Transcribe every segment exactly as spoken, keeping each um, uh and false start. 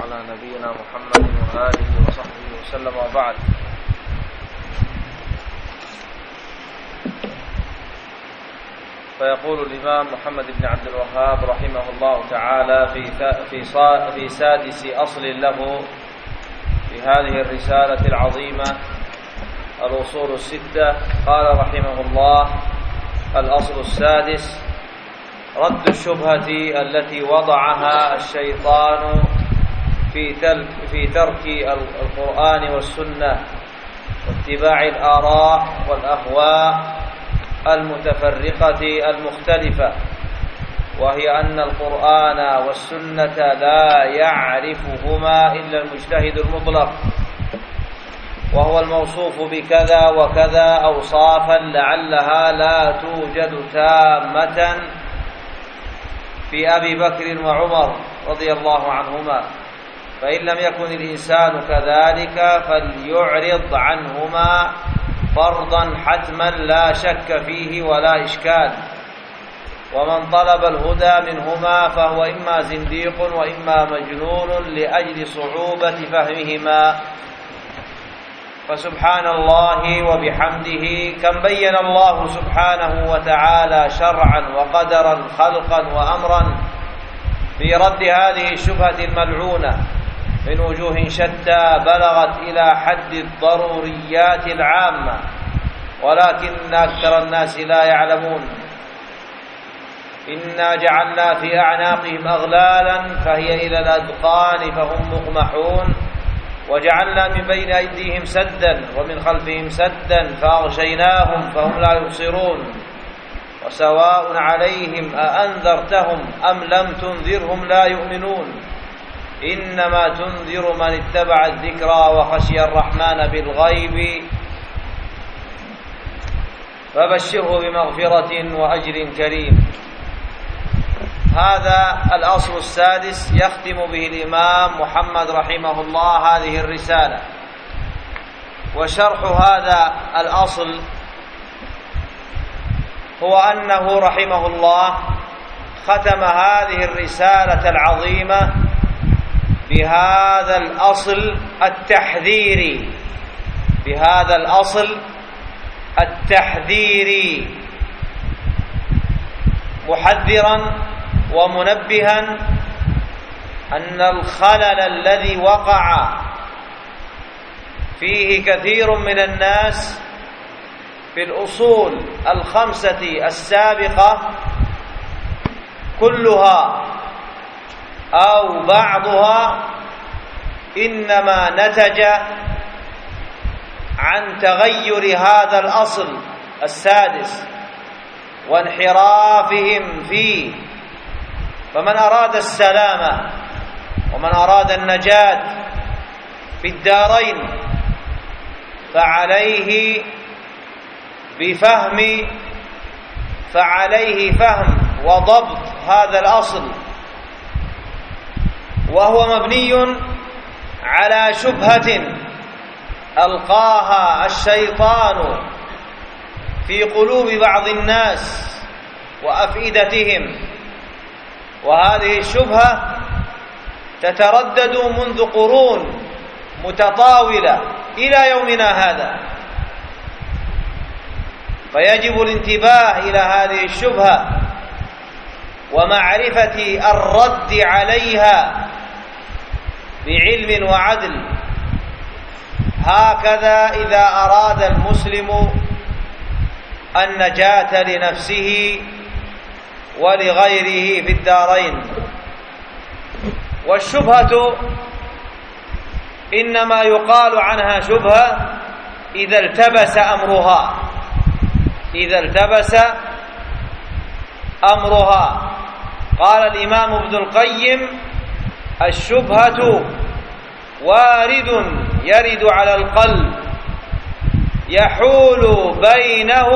على نبينا محمد وآله وصحبه وسلم وبعد. فيقول الإمام محمد بن عبد الوهاب رحمه الله تعالى في في في سادس أصل له في هذه الرسالة العظيمة الأصول الستة، قال رحمه الله: الأصل السادس رد الشبهة التي وضعها الشيطان في ترك في ترك القرآن والسنة واتباع الآراء والأهواء المتفرقة المختلفة، وهي أن القرآن والسنة لا يعرفهما إلا المجتهد المطلق، وهو الموصوف بكذا وكذا أوصافا لعلها لا توجد تامة في أبي بكر وعمر رضي الله عنهما، فإن لم يكن الإنسان كذلك فليعرض عنهما فرضا حتما لا شك فيه ولا إشكال. ومن طلب الهدى منهما فهو إما زنديق وإما مجنون لأجل صعوبة فهمهما. فسبحان الله وبحمده كم بين الله سبحانه وتعالى شرعا وقدرا خلقا وأمرا في رد هذه الشبهة الملعونة من وجوه شتى بلغت إلى حد الضروريات العامة، ولكن أكثر الناس لا يعلمون. إنا جعلنا في أعناقهم أغلالا فهي إلى الأذقان فهم مقمحون، وجعلنا من بين أيديهم سدا ومن خلفهم سدا فأغشيناهم فهم لا يبصرون، وسواء عليهم أأنذرتهم أم لم تنذرهم لا يؤمنون، إنما تنذر من اتبع الذكرى وخشي الرحمن بالغيب فبشره بمغفرة وأجر كريم. هذا الأصل السادس يختم به الإمام محمد رحمه الله هذه الرسالة. وشرح هذا الأصل هو أنه رحمه الله ختم هذه الرسالة العظيمة بهذا الأصل التحذيري بهذا الأصل التحذيري محذرا ومنبها أن الخلل الذي وقع فيه كثير من الناس في الأصول الخمسة السابقة كلها أو بعضها إنما نتج عن تغير هذا الأصل السادس وانحرافهم فيه. فمن أراد السلامة ومن أراد النجاة في الدارين فعليه بفهم فعليه فهم وضبط هذا الأصل، وهو مبني على شبهة ألقاها الشيطان في قلوب بعض الناس وأفئدتهم، وهذه الشبهة تتردد منذ قرون متطاولة إلى يومنا هذا، فيجب الانتباه إلى هذه الشبهة ومعرفة الرد عليها بعلم وعدل. هكذا إذا أراد المسلم النجاة لنفسه ولغيره في الدارين. والشبهة إنما يقال عنها شبهة إذا التبس أمرها إذا التبس أمرها قال الإمام ابن القيم: الشبهة وارد يرد على القلب يحول بينه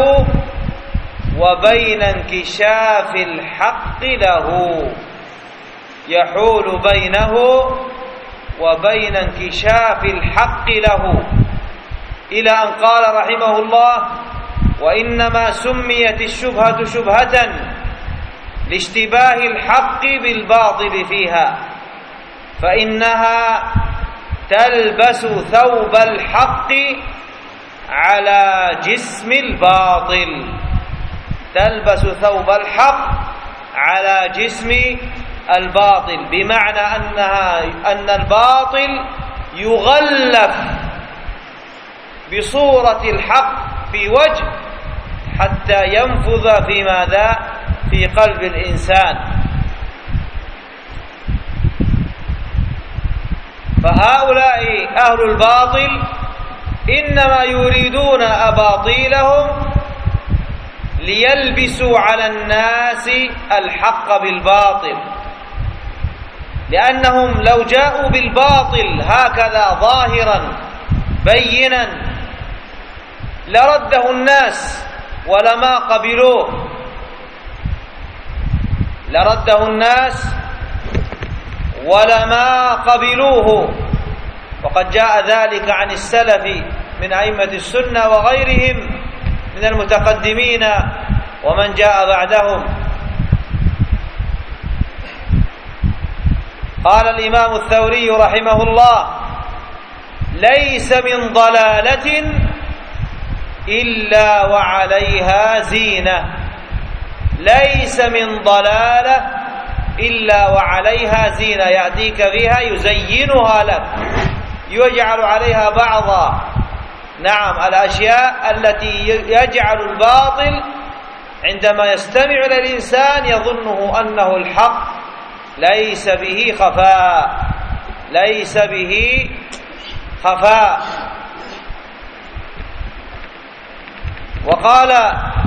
وبين انكشاف الحق له يحول بينه وبين انكشاف الحق له إلى أن قال رحمه الله: وإنما سميت الشبهة شبهة لاشتباه الحق بالباطل فيها، فإنها تلبس ثوب الحق على جسم الباطل، تلبس ثوب الحق على جسم الباطل، بمعنى أنها أن الباطل يغلف بصورة الحق في وجه حتى ينفذ في ماذا؟ في قلب الإنسان. فهؤلاء أهل الباطل إنما يريدون أباطيلهم ليلبسوا على الناس الحق بالباطل، لأنهم لو جاءوا بالباطل هكذا ظاهرا بينا لرده الناس ولما قبلوه، لرده الناس ولما قبلوه. وقد جاء ذلك عن السلف من أئمة السنة وغيرهم من المتقدمين ومن جاء بعدهم. قال الإمام الثوري رحمه الله: ليس من ضلالة إلا وعليها زينة، ليس من ضلالة إلا وعليها زينة، يأتيك بها يزينها لك، يجعل عليها بعض نعم الأشياء التي يجعل الباطل عندما يستمع إلى الإنسان يظنه أنه الحق، ليس به خفاء، ليس به خفاء. وقال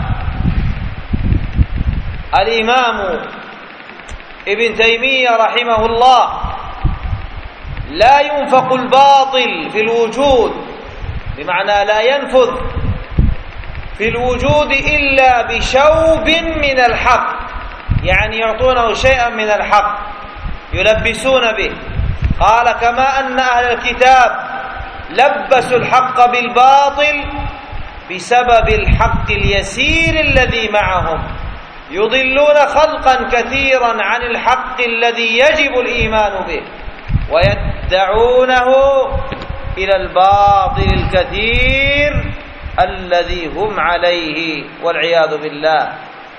الإمام ابن تيمية رحمه الله: لا ينفق الباطل في الوجود، بمعنى لا ينفذ في الوجود إلا بشوب من الحق، يعني يعطونه شيئا من الحق يلبسون به. قال: كما أن أهل الكتاب لبسوا الحق بالباطل بسبب الحق اليسير الذي معهم، يضلون خلقا كثيرا عن الحق الذي يجب الإيمان به، ويدعونه إلى الباطل الكثير الذي هم عليه والعياذ بالله.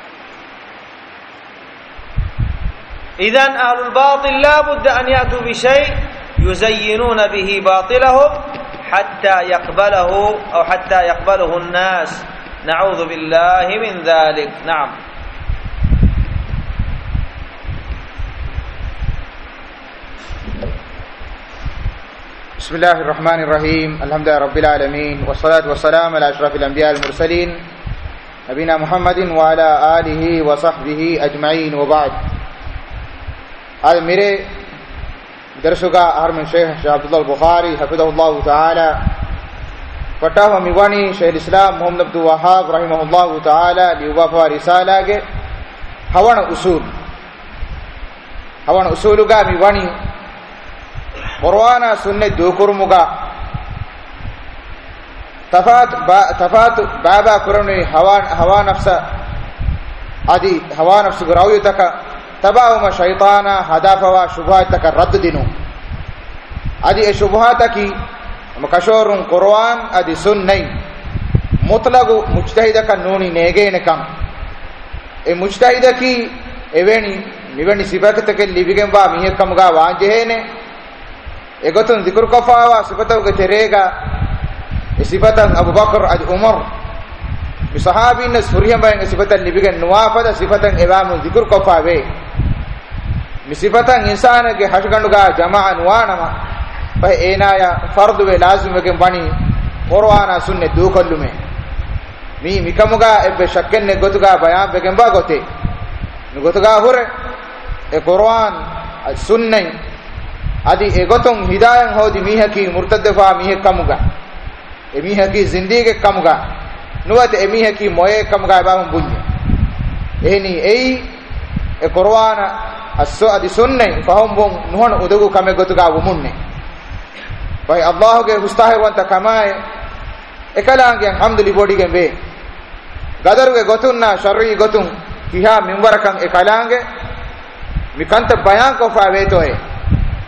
إذن أهل الباطل لا بد أن يأتوا بشيء يزينون به باطلهم حتى يقبله أو حتى يقبله الناس، نعوذ بالله من ذلك. نعم. بسم الله الرحمن الرحيم. الحمد لله رب العالمين، والصلاة والسلام على أشرف الأنبياء المرسلين نبينا محمد وعلى آله وصحبه أجمعين، وبعد. आज मेरे दरसों का हर में शेख शाह अब्दुल्लाह बुखारी हफिज़हुल्लाह ताला फटा हुआ मिवानी शेख इस्लाम मोहम्मद अब्दुल वहाब रहमहुल्लाह ताला लिवाफा रिसाला के हवन उसूल हवन उसूल का मिवानी कुरान सुन्ने दोकुरमुगा तफात तफात बाबा कुरने हवा हवा नफ्स आदि हवा नफ्स गुरावी तक तबाउमा शैताना हदाफवा शुभात तक रद्द दिनु आदि ए शुभात की मकशोरुन कुरान आदि सुन्नै मुतलगु मुज्तहिद का नूनी नेगेन कम ए मुज्तहिद की एवेनी निवेनी सिबत के लिबिगें बा मिहे कमगा वाजेने एगोतन जिक्र कफावा सिबतव के तेरेगा ए सिबतन अबू बकर अज उमर बिसहाबी ने सुरियम बाय सिबतन लिबिगें नवाफदा सिबतन इमाम जिक्र कफावे मिसिबतन इंसान के हशगंडुगा जमा अनुवानमा भाई एनाया फर्द वे लाजिम के बनी कुराना सुन्ने दो कल्लु में मी मिकमुगा एबे शक्कन ने गोतुगा बयान बेगंबा गोते गोतुगा हुरे ए कुरान सुन्ने आदि एगोतुम हिदायत हो दी मीह की मुर्तदफा मीह कमुगा ए मीह की जिंदगी के कमुगा नुवत ए मीह की मोए कमुगा बाहुं बुन्ने एनी एई ए कुरान असो आदि सुन्ने फहम बुं नुहन उदगु कमे गोतुगा वुमुन्ने भाई अल्लाह के हुस्ताहे वंत कमाए एकलांगे हमदुली बोडी के बे गदर के गोतुन्ना शर्री गोतुं किहा मिंबर कं एकलांगे मिकंत बयान को फावे तो है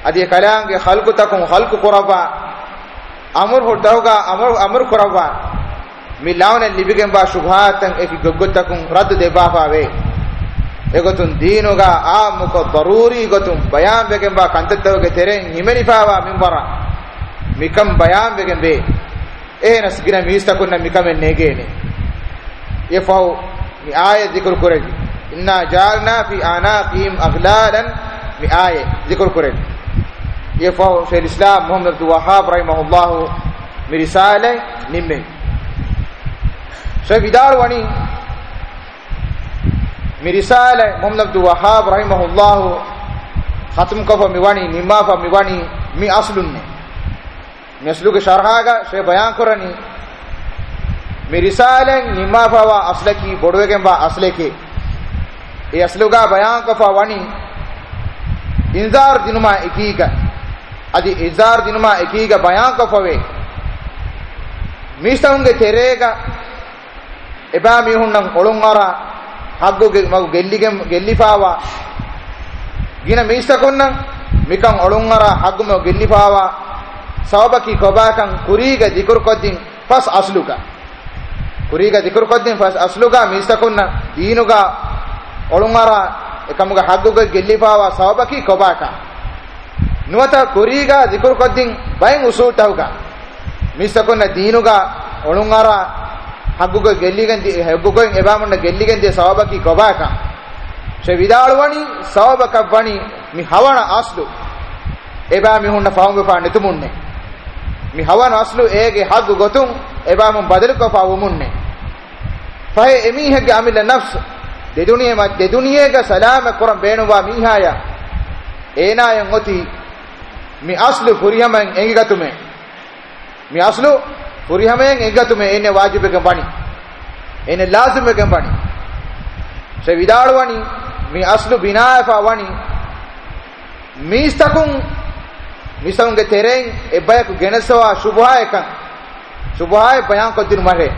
adi kalaange khalqu takum khalqu quraba amur hodawga amur amur quraba mi launa libigen ba shubhatan eki goggotakum raddu de baba ve egotun deenuga aamuko daruri gotun bayan begen ba kantatawge teren himeni fawa minbara mikam bayan begen be ehnas gina mistakunna mikam negene yafau mi ayat zikr kuregi inna ja'alna fi anaqihim aghlalan mi ayat zikr kuregi yafau shaykh islam muhammad abdul wahhab rahimahullah mi risale nimme shaykh vidar wani mi risale muhammad abdul wahhab rahimahullah khatam ko mi wani nimma fa mi wani mi aslunne mi aslu ke sharhaga shaykh bayan korani mi risale nimma fa wa aslaki bodwegen ba asleke e asluga bayan ko fa wani inzar dinuma ekiga adi izar dinuma ekiga bayan ko fa we mistaunge terega eba mi hunnam olungara haggoge magu gelligem gellifawa gina mistakonna mikan olungara hagguma gellifawa sawabaki kobakan kuriga dikur koddin fas asluga kuriga dikur koddin fas asluga mistakonna diinuga olungara ekamuga haggoge gellifawa sawabaki kobaka nuwata kuriga dikur koddin bayin usutauga mistakonna diinuga olungara haggugo gelligen di haggugo ebamunna gelligen de sawabaki kobaka she vidalwani sawabaka bani mi hawana aslu eba mi hunna faunge fa netumunne mi hawana aslu ege haggu gotun eba mun badal ko fa wumunne fahe emi hege amila nafs de duniye ma de duniye ga salama quran beenuwa mi haya ena yan oti mi aslu furiyaman engi gatume mi aslu furihamen egatume ene wajibe gambani ene lazime gambani se vidalwani mi aslu binaa fa wani mistakun mistakun ge tereng ebayak genesawa shubha ekan shubha bayan ko din mare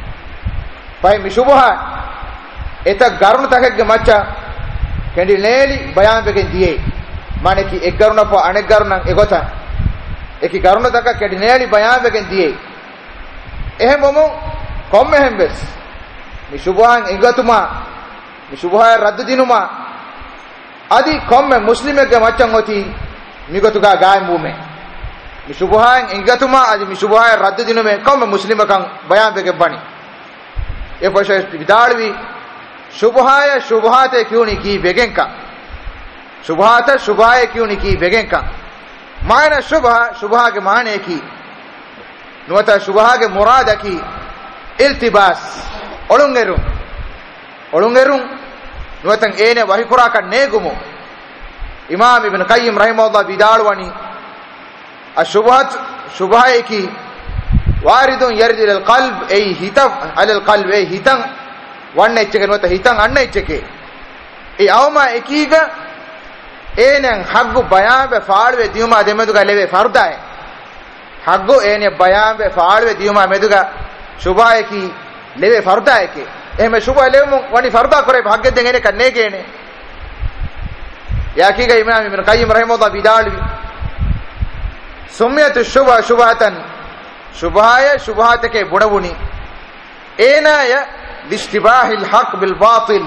pai mi shubha eta garun takek ge macha kendi neli bayan begen diye mane ki ek garuna fa anek garuna egota eki garuna taka kendi neli bayan begen diye එහෙම මොමු කොම්ම හැම්බස් මේ සුභාන් එගතුමා මේ සුභාය රද්ද දිනුමා আদি කොම්ම මුස්ලිමෙක්ගේ මච්චන් ඔති මිගතුගා ගායම් වුමේ මේ සුභාන් එගතුමා আদি මේ සුභාය රද්ද දිනුමේ කොම්ම මුස්ලිමකන් බයාන් දෙක බණි ඒ පොෂේ විදාල්වි සුභාය සුභාතේ කියුනි කී වෙගෙන්ක සුභාත සුභාය කියුනි කී වෙගෙන්ක මායන සුභා සුභාගේ මානේ කී nuwata shubahage muradaki iltibas olungerun olungerun nuwatan ene wahikura kan negumu imam ibn qayyim rahimahullah bidalwani ashubhat shubaheki waridun yarid ila alqalb ay hitaf ala alqalb ay hitan wanne ichke nuwata hitan anne ichke e awma ekiga enen haggu bayabe faalwe diuma demeduga leve fardae haggo ene bayan be faalwe diuma meduga shubha ki leve farda eke ehme shubha levum wani farda kore bhagge den ene kanne gene yakiga imam ibn qayyim rahimahullah bidalwi sumyatu shubha shubhatan shubhaya shubhatake bunawuni enaya listibahil haqq bil batil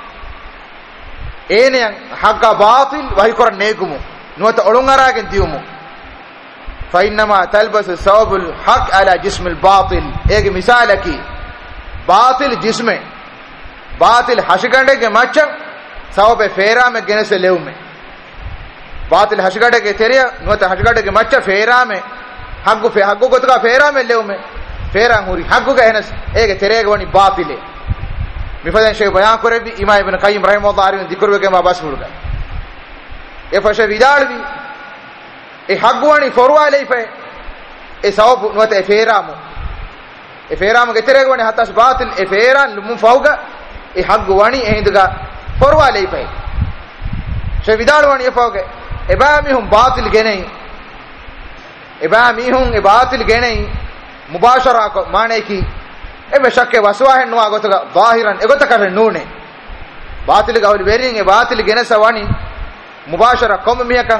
ene haqqa batil wahi kor negumu nuwata olungaragen diumu فإنما تلبس ثوب الحق على جسم الباطل एक मिसाल है कि बातिल जिसमें बातिल हशगंडे के मच्चा सौ पे फेरा में गिने से लेव में बातिल हशगंडे के तेरे नुत हशगंडे के मच्चा फेरा में हग्गु फे हग्गु को तो फेरा में लेव में फेरा मुरी हग्गु का है ना एक तेरे के वनी बातिल है मिफदन शेख बयान करे भी इमाम इब्न qayyim rahimahullah ने जिक्र के मा बस मुड़ गए ये फशे विदाल भी e hagwani forwale ife e sawabu nuwata e feramu e feramu geterege wani hatas batil e feran lumun fauga e hagwani e hinduga forwale ife she vidalwani e fauge e ba mi hum batil genei e ba mi hum e batil genei mubashara ko mane ki e be shakke waswa hen nuwa gotuga zahiran e gotaka nune batil ga holi berin e batil genesa wani mubashara kom miyakan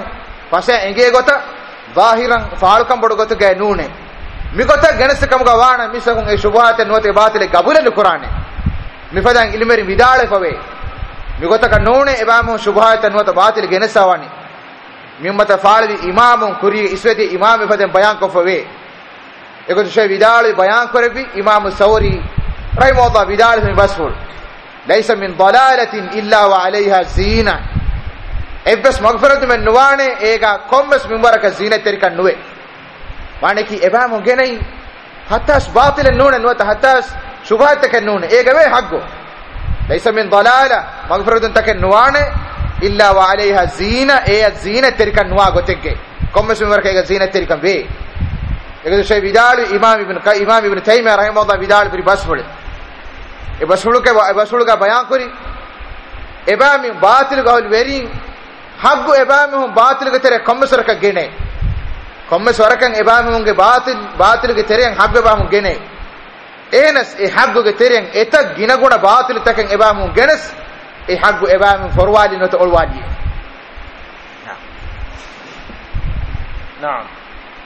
pasa enge gota zahiran faalukam bodu gotu ge nune mi gota genesakam ga wana misahun e shubhat nuwate batile gabulenu qur'ane mi fadan ilmeri vidale pave mi gota ka nune ebamu shubhat nuwate batile genesawani mi ummata faali imamun kuri isweti imam fadan bayan ko pave egotu she vidale bayan korebi imam sawri rahimahullah vidale mi basful laysa min dalalatin illa wa alayha zina ebbes magfiratu men nuwane ega kommes mimbaraka zina terikan nuwe maneki ebamu genai hatas batil nune nuwata hatas shubhat taken nune ega we haggo laysa min dalala magfiratu taken nuwane illa wa alayha zina e zina terikan nuwa gotege kommes mimbaraka ega zina terikan be ega shay vidal imam ibn imam ibn taymiyah rahimahullah vidal pri basful e basful ke basful ka bayan kori ebami batil gol verin haggu ebami hum batil ge tere kommes raka gene kommes warakan ebami hum ge batil batil ge tere haggu ebami gene enas e haggu ge tere eta gina guna batil taken ebami genes e haggu ebami forwali not olwali نعم.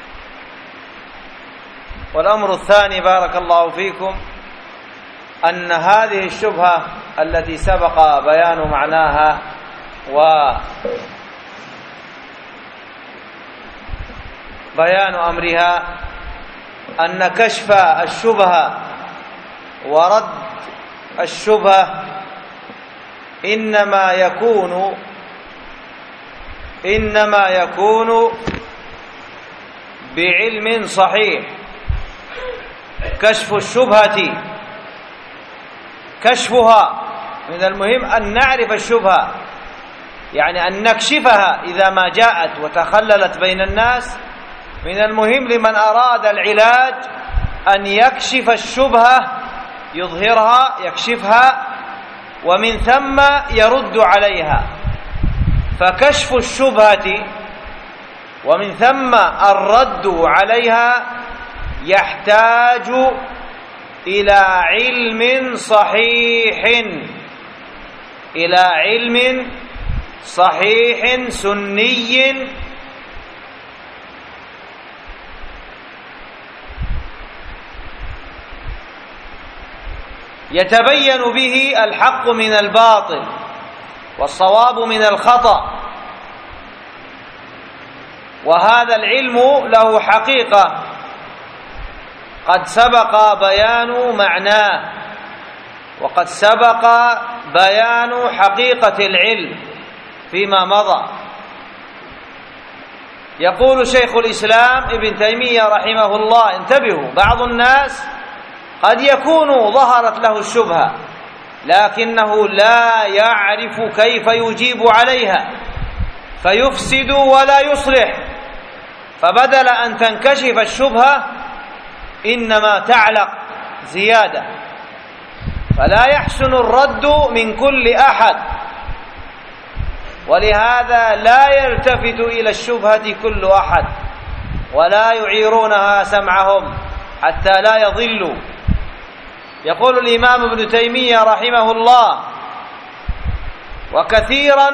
والأمر الثاني بارك الله فيكم أن هذه الشبهة التي سبق بيان معناها وبيان أمرها أن كشف الشبهة ورد الشبهة إنما يكون إنما يكون بعلم صحيح. كشف الشبهة كشفها من المهم أن نعرف الشبهة، يعني أن نكشفها إذا ما جاءت وتخللت بين الناس. من المهم لمن أراد العلاج أن يكشف الشبهة، يظهرها يكشفها، ومن ثم يرد عليها. فكشف الشبهة ومن ثم الرد عليها يحتاج إلى علم صحيح، إلى علم صحيح سني يتبين به الحق من الباطل والصواب من الخطأ. وهذا العلم له حقيقة قد سبق بيان معناه، وقد سبق بيان حقيقة العلم فيما مضى. يقول شيخ الإسلام ابن تيمية رحمه الله: انتبهوا، بعض الناس قد يكون ظهرت له الشبهة لكنه لا يعرف كيف يجيب عليها فيفسد ولا يصلح، فبدل أن تنكشف الشبهة إنما تعلق زيادة، فلا يحسن الرد من كل أحد، ولهذا لا يلتفت إلى الشبهة كل أحد ولا يعيرونها سمعهم حتى لا يضلوا. يقول الإمام ابن تيمية رحمه الله: وكثيرا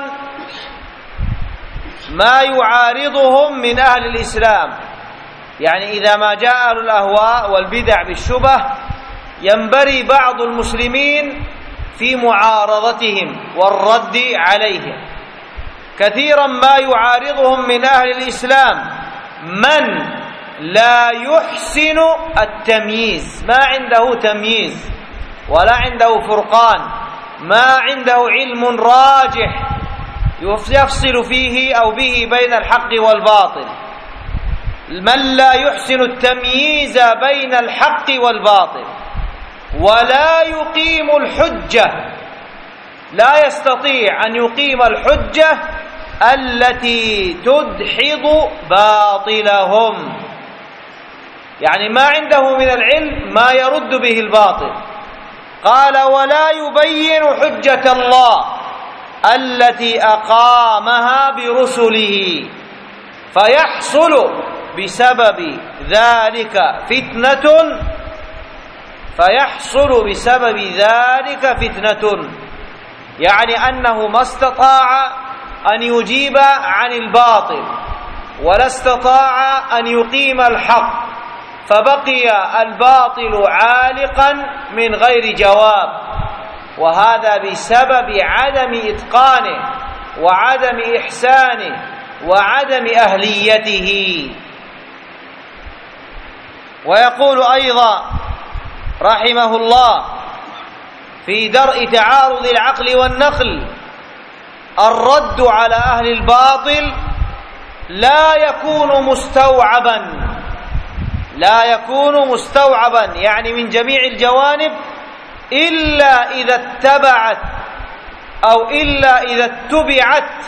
ما يعارضهم من أهل الإسلام، يعني إذا ما جاء أهل الأهواء والبدع بالشبه ينبري بعض المسلمين في معارضتهم والرد عليهم. كثيرا ما يعارضهم من أهل الإسلام من لا يحسن التمييز، ما عنده تمييز ولا عنده فرقان، ما عنده علم راجح يفصل فيه أو به بين الحق والباطل. من لا يحسن التمييز بين الحق والباطل ولا يقيم الحجة، لا يستطيع أن يقيم الحجة التي تدحض باطلهم، يعني ما عنده من العلم ما يرد به الباطل. قال: ولا يبين حجة الله التي أقامها برسله، فيحصل بسبب ذلك فتنة فيحصل بسبب ذلك فتنة يعني أنه ما استطاع أن يجيب عن الباطل ولا استطاع أن يقيم الحق، فبقي الباطل عالقا من غير جواب، وهذا بسبب عدم إتقانه وعدم إحسانه وعدم أهليته. ويقول أيضا رحمه الله في درء تعارض العقل والنقل: الرد على أهل الباطل لا يكون مستوعبا لا يكون مستوعبا يعني من جميع الجوانب، إلا إذا اتبعت أو إلا إذا اتبعت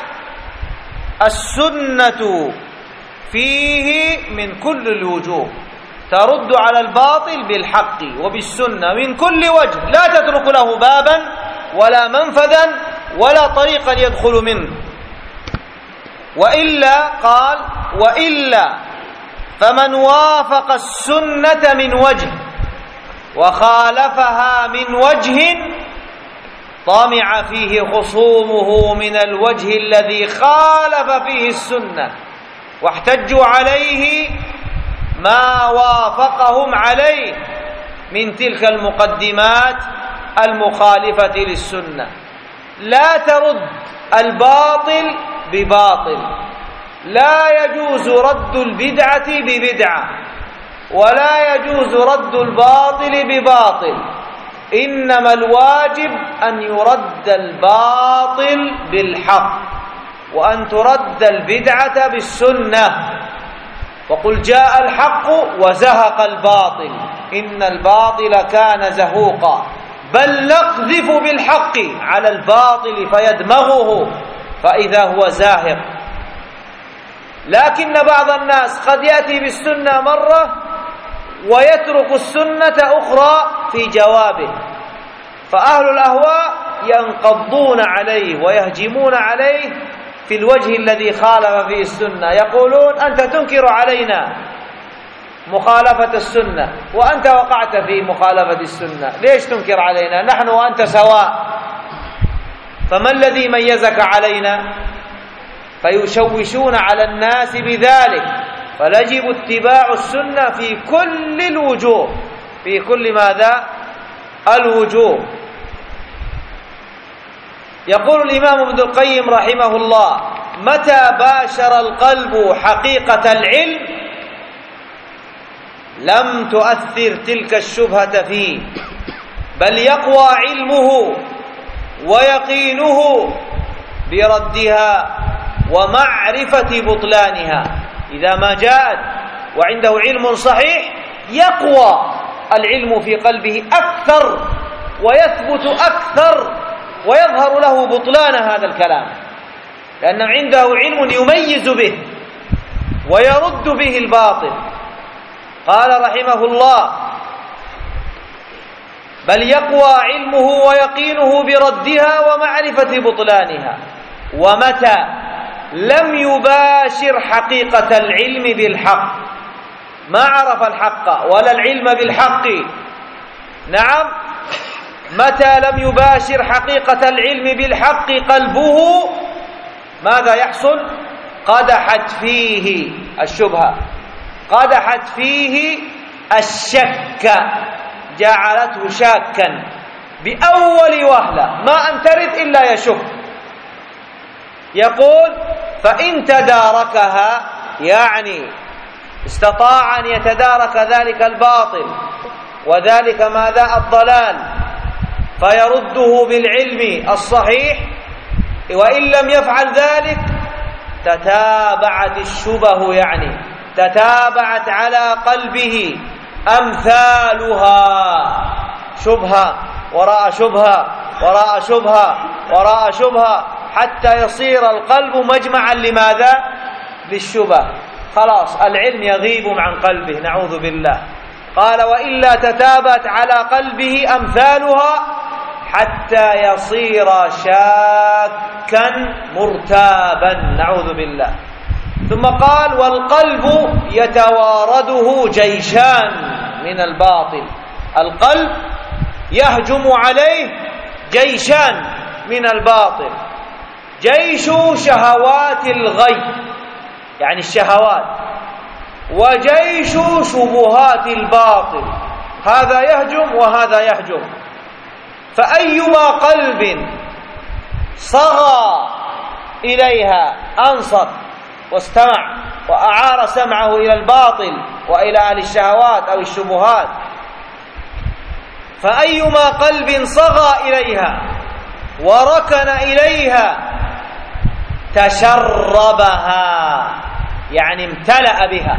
السنة فيه من كل الوجوه. ترد على الباطل بالحق وبالسنة من كل وجه، لا تترك له بابا ولا منفذا ولا طريقا يدخل منه. وإلا قال: وإلا فمن وافق السنة من وجه وخالفها من وجه طمع فيه خصومه من الوجه الذي خالف فيه السنة، واحتجوا عليه ما وافقهم عليه من تلك المقدمات المخالفة للسنة. لا ترد الباطل بباطل، لا يجوز رد البدعة ببدعة، ولا يجوز رد الباطل بباطل، إنما الواجب أن يرد الباطل بالحق، وأن ترد البدعة بالسنة. وقل جاء الحق وزهق الباطل إن الباطل كان زهوقا، بل نقذف بالحق على الباطل فيدمغه فإذا هو زاهق. لكن بعض الناس قد يأتي بالسنة مرة ويترك السنة أخرى في جوابه، فأهل الأهواء ينقضون عليه ويهجمون عليه في الوجه الذي خالف فيه السنة، يقولون: أنت تنكر علينا مخالفة السنة وأنت وقعت في مخالفة السنة، ليش تنكر علينا؟ نحن وأنت سواء، فما الذي ميزك علينا؟ فيشوشون على الناس بذلك. فيجب اتباع السنة في كل الوجوه، في كل ماذا؟ الوجوه. يقول الإمام ابن القيم رحمه الله: متى باشر القلب حقيقة العلم لم تؤثر تلك الشبهة فيه، بل يقوى علمه ويقينه بردها ومعرفة بطلانها. إذا ما جاءت وعنده علم صحيح يقوى العلم في قلبه أكثر ويثبت أكثر ويظهر له بطلان هذا الكلام، لأن عنده علم يميز به ويرد به الباطل. قال رحمه الله: بل يقوى علمه ويقينه بردها ومعرفة بطلانها. ومتى لم يباشر حقيقة العلم بالحق، ما عرف الحق ولا العلم بالحق، نعم، متى لم يباشر حقيقة العلم بالحق قلبه ماذا يحصل؟ قدحت فيه الشبهة، قدحت فيه الشك، جعلته شاكا بأول وهلة، ما أن ترد إلا يشك. يقول: فإن تداركها، يعني استطاع أن يتدارك ذلك الباطل وذلك ماذا؟ الضلال، فيرده بالعلم الصحيح، وإن لم يفعل ذلك تتابعت الشبه، يعني تتابعت على قلبه أمثالها، شبهة وراء شبهة وراء شبهة وراء شبهة، حتى يصير القلب مجمعا لماذا؟ للشبه. خلاص العلم يغيب عن قلبه، نعوذ بالله. قال: وإلا تتابعت على قلبه أمثالها حتى يصير شاكا مرتابا، نعوذ بالله. ثم قال: والقلب يتوارده جيشان من الباطل، القلب يهجم عليه جيشان من الباطل: جيش شهوات الغي، يعني الشهوات، وجيش شبهات الباطل، هذا يهجم وهذا يهجم. فأيما قلب صغى إليها أنصت واستمع وأعار سمعه إلى الباطل وإلى أهل الشهوات أو الشبهات، فأيما قلب صغى إليها وركن إليها تشربها، يعني امتلأ بها،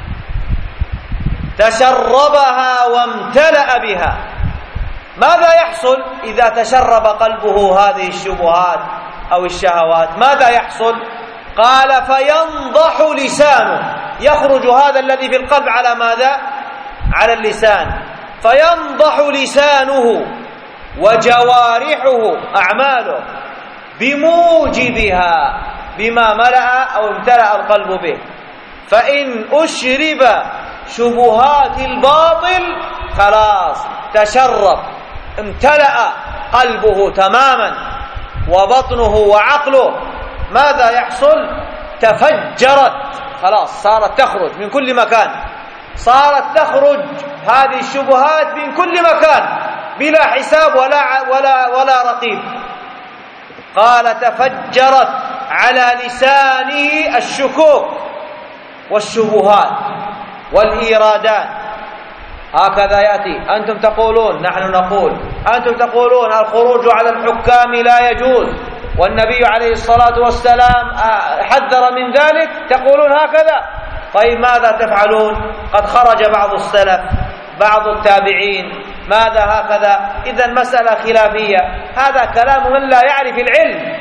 تشربها وامتلأ بها. ماذا يحصل إذا تشرب قلبه هذه الشبهات أو الشهوات؟ ماذا يحصل؟ قال فينضح لسانه، يخرج هذا الذي في القلب على ماذا؟ على اللسان، فينضح لسانه وجوارحه أعماله بموجبها، بما ملأ أو امتلأ القلب به. فإن أشرب شبهات الباطل خلاص تشرب، امتلأ قلبه تماما وبطنه وعقله. ماذا يحصل؟ تفجرت، خلاص صارت تخرج من كل مكان، صارت تخرج هذه الشبهات من كل مكان بلا حساب ولا ولا ولا رقيب. قال تفجرت على لسانه الشكوك والشبهات والإيرادات. هكذا يأتي، أنتم تقولون، نحن نقول، أنتم تقولون الخروج على الحكام لا يجوز، والنبي عليه الصلاة والسلام حذر من ذلك، تقولون هكذا. طيب ماذا تفعلون؟ قد خرج بعض السلف، بعض التابعين، ماذا هكذا؟ إذن مسألة خلافية. هذا كلام من لا يعرف العلم،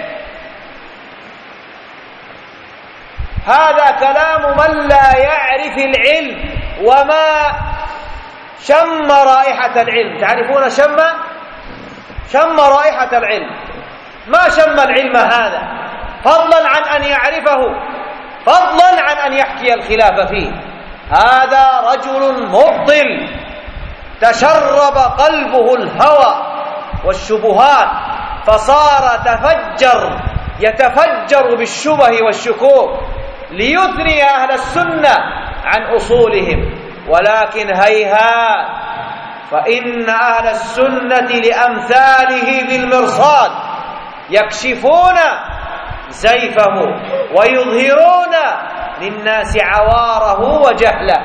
هذا كلام من لا يعرف العلم وما شم رائحة العلم. تعرفون شم شم رائحة العلم، ما شم العلم هذا، فضلا عن أن يعرفه، فضلا عن أن يحكي الخلاف فيه. هذا رجل مبطل تشرب قلبه الهوى والشبهات، فصار تفجر يتفجر بالشبه والشكوك ليثني أهل السنة عن أصولهم. ولكن هيهات، فإن أهل السنة لأمثاله بالمرصاد يكشفون زيفه ويظهرون للناس عواره وجهله.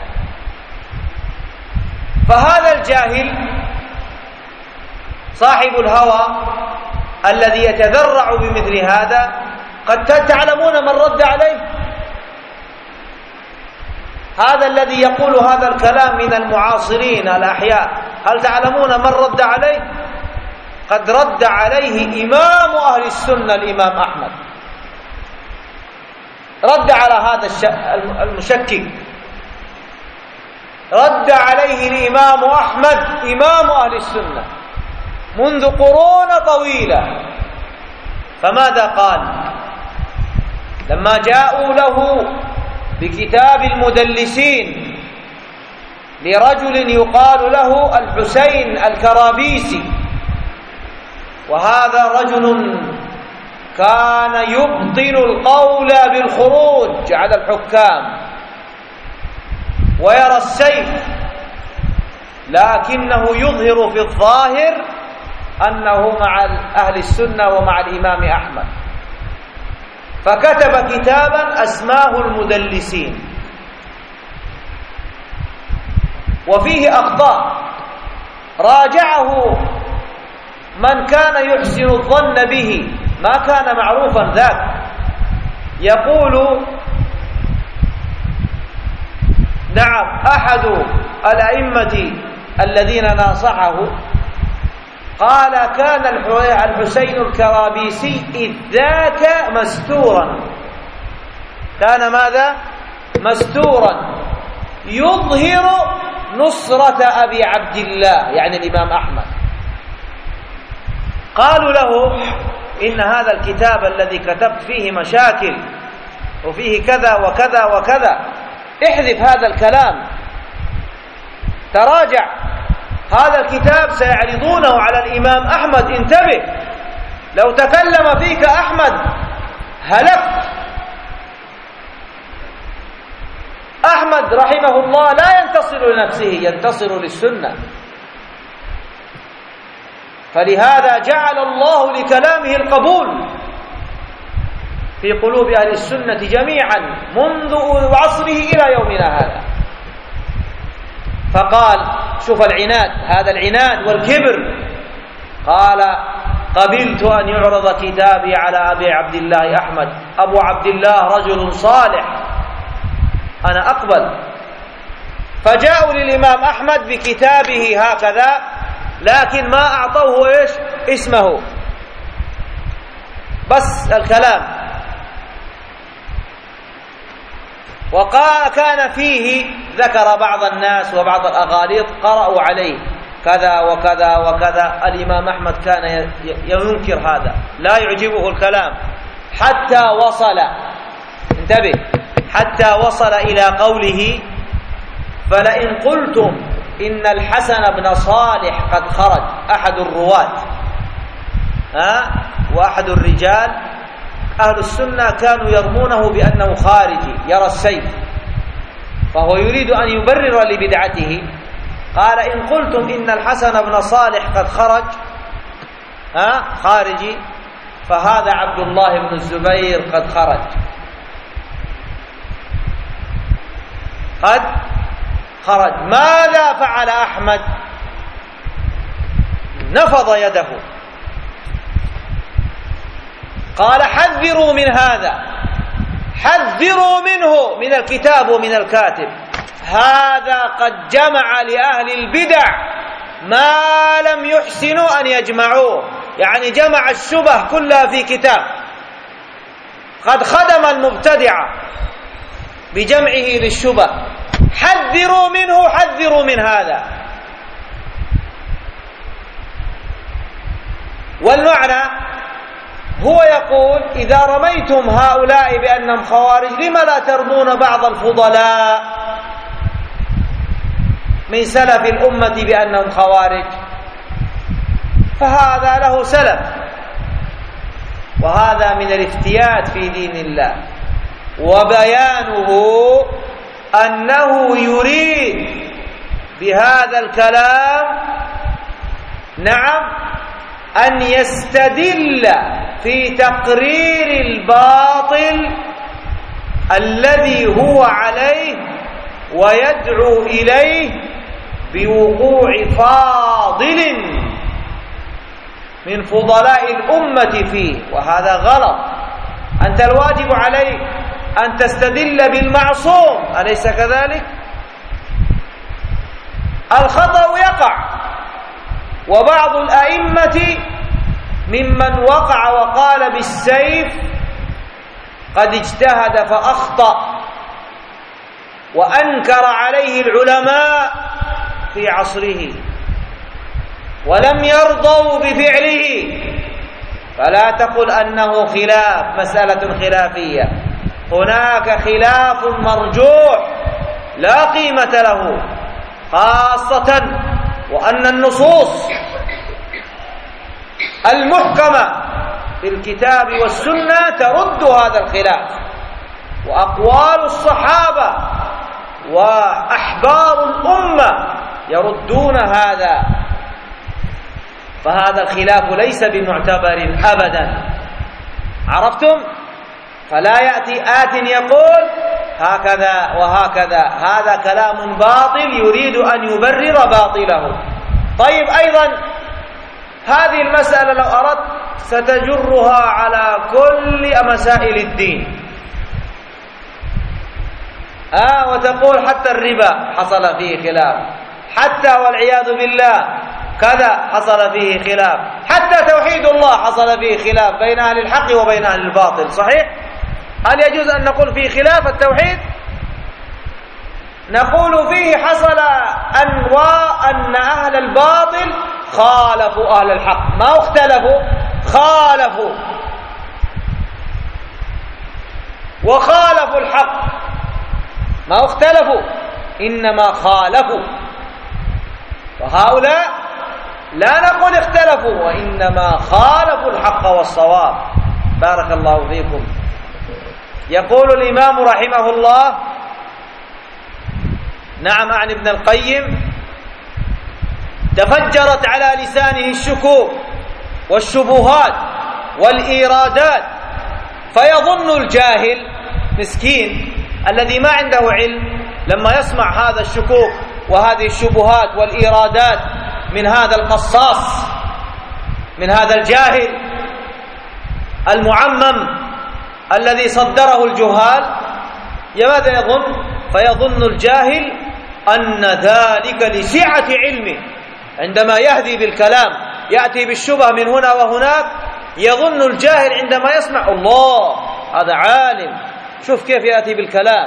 فهذا الجاهل صاحب الهوى الذي يتذرع بمثل هذا، قد تعلمون من رد عليه؟ هذا الذي يقول هذا الكلام من المعاصرين الأحياء، هل تعلمون من رد عليه؟ قد رد عليه إمام أهل السنة الإمام أحمد، رد على هذا المشكك، رد عليه الإمام أحمد إمام أهل السنة منذ قرون طويلة. فماذا قال لما جاءوا له بكتاب المدلسين لرجل يقال له الحسين الكرابيسي؟ وهذا رجل كان يبطن القول بالخروج على الحكام ويرى السيف، لكنه يظهر في الظاهر أنه مع أهل السنة ومع الإمام أحمد. فكتب كتابا أسماه المدلسين، وفيه أخطاء راجعه من كان يحسن الظن به، ما كان معروفا ذاك. يقول نعم أحد الأئمة الذين ناصحه قال كان الحسين الكرابيسي إذ ذاك مستورا، كان ماذا؟ مستورا، يظهر نصرة أبي عبد الله يعني الإمام أحمد. قالوا له إن هذا الكتاب الذي كتبت فيه مشاكل وفيه كذا وكذا وكذا، احذف هذا الكلام، تراجع، هذا الكتاب سيعرضونه على الإمام أحمد، انتبه، لو تكلم فيك أحمد هلكت. أحمد رحمه الله لا ينتصر لنفسه، ينتصر للسنة. فلهذا جعل الله لكلامه القبول في قلوب أهل السنة جميعا منذ عصره إلى يومنا هذا. فقال شوف العناد، هذا العناد والكبر، قال قبلت أن يعرض كتابي على أبي عبد الله أحمد، أبو عبد الله رجل صالح، أنا أقبل. فجاءوا للإمام أحمد بكتابه هكذا، لكن ما أعطوه إيش اسمه، بس الكلام. وكان فيه ذكر بعض الناس وبعض الأغاليط قرأوا عليه كذا وكذا وكذا. الإمام أحمد كان ينكر هذا، لا يعجبه الكلام، حتى وصل، انتبه، حتى وصل إلى قوله: فلئن قلتم إن الحسن بن صالح قد خرج، أحد الرواة ها وأحد الرجال أهل السنة كانوا يرمونه بأنه خارجي يرى السيف، فهو يريد أن يبرر لبدعته. قال: إن قلتم إن الحسن بن صالح قد خرج ها خارجي، فهذا عبد الله بن الزبير قد خرج، قد خرج. ماذا فعل أحمد؟ نفض يده، قال: حذروا من هذا، حذروا منه، من الكتاب ومن الكاتب، هذا قد جمع لأهل البدع ما لم يحسنوا أن يجمعوه، يعني جمع الشبه كلها في كتاب، قد خدم المبتدع بجمعه للشبه، حذروا منه، حذروا من هذا. والمعنى هو يقول: إذا رميتم هؤلاء بأنهم خوارج، لما لا ترمون بعض الفضلاء من سلف الأمة بأنهم خوارج؟ فهذا له سلف، وهذا من الافتيات في دين الله. وبيانه أنه يريد بهذا الكلام نعم أن يستدل في تقرير الباطل الذي هو عليه ويدعو إليه بوقوع فاضل من فضلاء الأمة فيه، وهذا غلط. أنت الواجب عليك أن تستدل بالمعصوم، أليس كذلك؟ الخطأ يقع، وبعض الأئمة ممن وقع وقال بالسيف قد اجتهد فأخطأ، وأنكر عليه العلماء في عصره ولم يرضوا بفعله. فلا تقل أنه خلاف، مسألة خلافية، هناك خلاف مرجوح لا قيمة له، خاصة وأن النصوص المحكمة في الكتاب والسنة ترد هذا الخلاف، وأقوال الصحابة وأحبار الأمة يردون هذا، فهذا الخلاف ليس بمعتبر أبدا. عرفتم؟ فلا يأتي آت يقول هكذا وهكذا، هذا كلام باطل يريد أن يبرر باطله. طيب، أيضا هذه المسألة لو أردت ستجرها على كل مسائل الدين، آه وتقول حتى الربا حصل فيه خلاف، حتى والعياذ بالله كذا حصل فيه خلاف، حتى توحيد الله حصل فيه خلاف بين أهل الحق وبين أهل الباطل. صحيح؟ هل يجوز أن نقول فيه خلاف التوحيد؟ نقول فيه حصل أن وأن أهل الباطل خالفوا أهل الحق، ما اختلفوا، خالفوا، وخالفوا الحق، ما اختلفوا إنما خالفوا. وهؤلاء لا نقول اختلفوا، وإنما خالفوا الحق والصواب. بارك الله فيكم. يقول الإمام رحمه الله: نعم أعني ابن القيم، تفجرت على لسانه الشكوك والشبهات والإيرادات، فيظن الجاهل مسكين الذي ما عنده علم لما يسمع هذا الشكوك وهذه الشبهات والإيرادات من هذا القصاص، من هذا الجاهل المعمم الذي صدره الجهال، ماذا يظن؟ فيظن الجاهل أن ذلك لسعة علمه، عندما يهدي بالكلام يأتي بالشبه من هنا وهناك، يظن الجاهل عندما يسمع الله هذا عالم، شوف كيف يأتي بالكلام،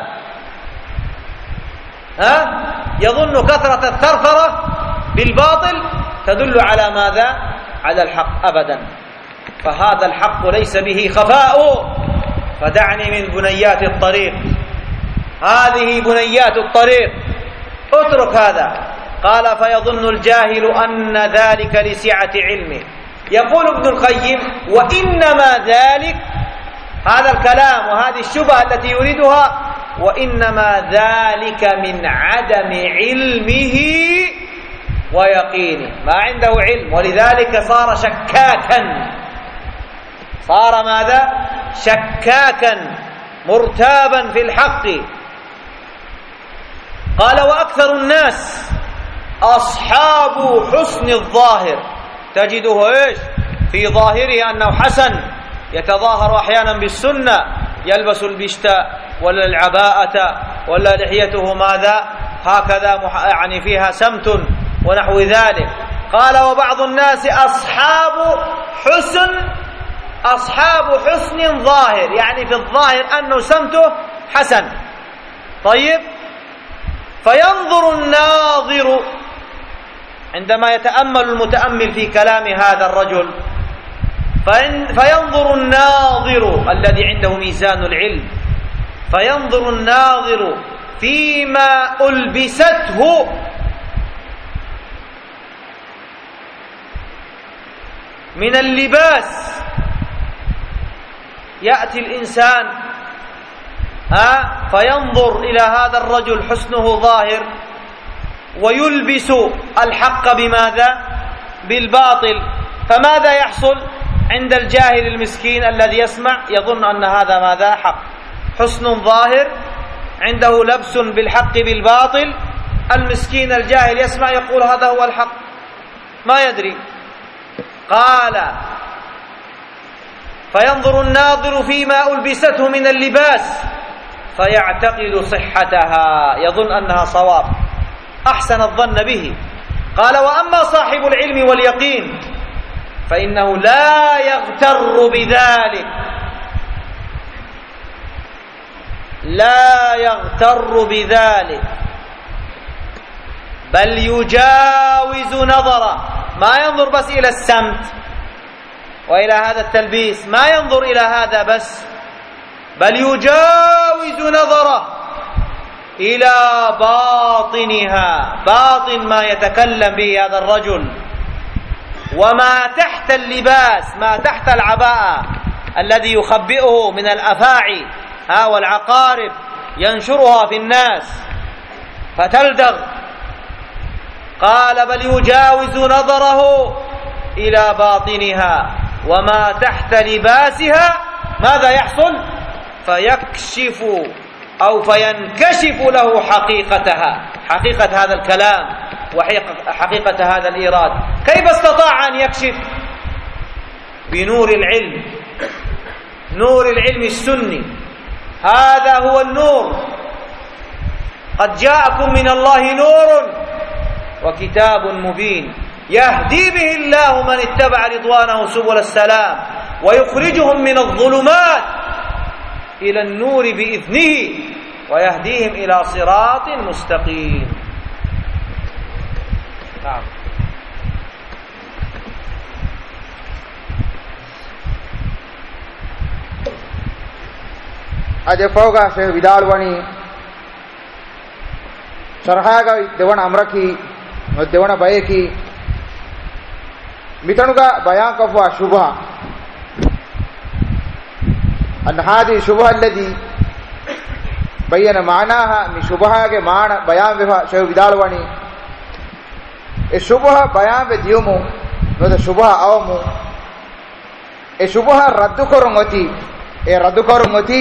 ها؟ يظن كثرة الثرثرة بالباطل تدل على ماذا؟ على الحق. أبدا، فهذا الحق ليس به خفاء، فدعني من بنيات الطريق، هذه بنيات الطريق، اترك هذا. قال فيظن الجاهل أن ذلك لسعة علمه. يقول ابن القيم وإنما ذلك، هذا الكلام وهذه الشبهة التي يريدها، وإنما ذلك من عدم علمه ويقينه، ما عنده علم، ولذلك صار شكاكا، صار ماذا؟ شكاكا مرتابا في الحق. قال وأكثر الناس أصحاب حسن الظاهر، تجده إيش؟ في ظاهره أنه حسن، يتظاهر أحيانا بالسنة، يلبس البشتاء ولا العباءة ولا لحيته ماذا؟ هكذا يعني فيها سمت ونحو ذلك. قال وبعض الناس أصحاب حسن، أصحاب حسن ظاهر، يعني في الظاهر أنه سمته حسن. طيب، فينظر الناظر عندما يتأمل المتأمل في كلام هذا الرجل، فينظر الناظر الذي عنده ميزان العلم، فينظر الناظر فيما ألبسته من اللباس. يأتي الإنسان ها فينظر إلى هذا الرجل حسنه ظاهر، ويلبس الحق بماذا؟ بالباطل. فماذا يحصل عند الجاهل المسكين الذي يسمع؟ يظن أن هذا ماذا؟ حق، حسن ظاهر، عنده لبس بالحق بالباطل. المسكين الجاهل يسمع يقول هذا هو الحق، ما يدري. قال فينظر الناظر فيما ألبسته من اللباس فيعتقد صحتها، يظن أنها صواب، أحسن الظن به. قال وأما صاحب العلم واليقين فإنه لا يغتر بذلك، لا يغتر بذلك، بل يجاوز نظره، ما ينظر بس إلى السمت وإلى هذا التلبيس، ما ينظر إلى هذا بس، بل يجاوز نظره إلى باطنها، باطن ما يتكلم به هذا الرجل، وما تحت اللباس، ما تحت العباءة الذي يخبئه من الأفاعي ها والعقارب، ينشرها في الناس فتلدغ. قال بل يجاوز نظره إلى باطنها وما تحت لباسها، ماذا يحصل؟ فيكشف أو فينكشف له حقيقتها، حقيقة هذا الكلام وحقيقة هذا الإيراد. كيف استطاع أن يكشف؟ بنور العلم، نور العلم السني، هذا هو النور. قد جاءكم من الله نور وكتاب مبين يهدي به الله من اتبع رضوانه سبل السلام ويخرجهم من الظلمات إلى النور بإذنه ويهديهم إلى صراط مستقيم. نعم. aje fawga Sheikh Vidal wani sharhaga devana amraki devana bayeki mitanuga bayan kafwa shubha an hadi shubha alladhi bayana maanaha mi shubha ge maana bayan veha shay vidalwani e shubha bayan ve diumu no da shubha awmu e shubha raddu korongoti e raddu korongoti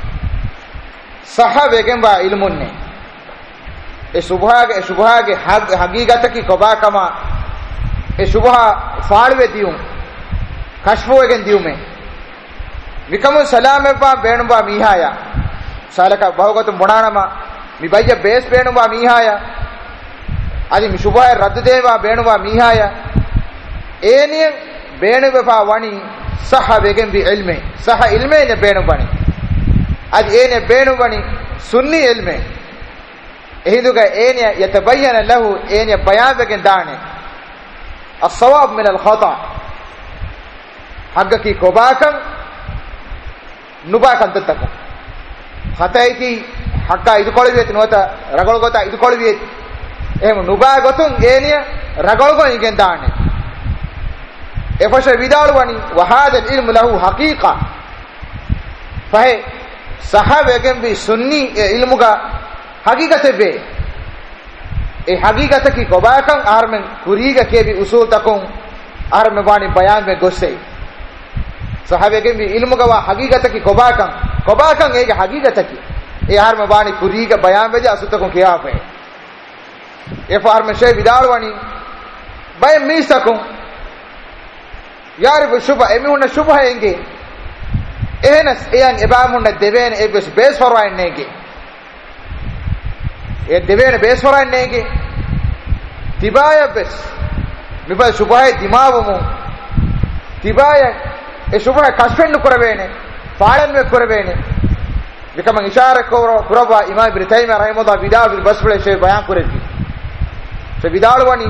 saha vegemba ilmunne e shubha ge shubha ge haqiqata ki kobakama e shubha faalwe dium kashfu egen diume mikamu salame pa beenuba mihaya salaka bahugatum bonanama mi bayya bes beenuba mihaya adi mi shubha raddu deva beenuba mihaya enien beenuba pa wani saha vegen bi ilme saha ilme ne beenubani adi ene beenubani sunni ilme ehiduga ene yatabayyana lahu ene bayan vegen dane as-sawab min al-khata haqqi kobakan nubakan tattakum khataiki hakka idu kolwiet nota ragol gota idu kolwiet ehmu nuba gotun eniya ragol go igen dane efasha vidalwani wa hada al-ilm lahu haqiqa fahe sahabegen bi sunni ilmuga haqiqate be e haqiqata ki kobakan armen kuriga kebi usul takun arme bani bayan me gosse sahabegen bi ilmuga wa haqiqata ki kobakan kobakan ege haqiqata ki e arme bani kuriga bayan me asu takun kiya pe e farme shay vidalwani bay misakun yar bu shubha emi hunna shubha enge ehnas eyan ebamunna devene ebes bes farwain nege e devene bes farwain nege tibaya bes miba shubha dimavumu tibaya e shubha kashfennu koravene faalanme koravene vikama ishara koro kuraba imam ibn taymiyyah rahimahullah bid'a bil basbal shay bayan korevi so bid'alwani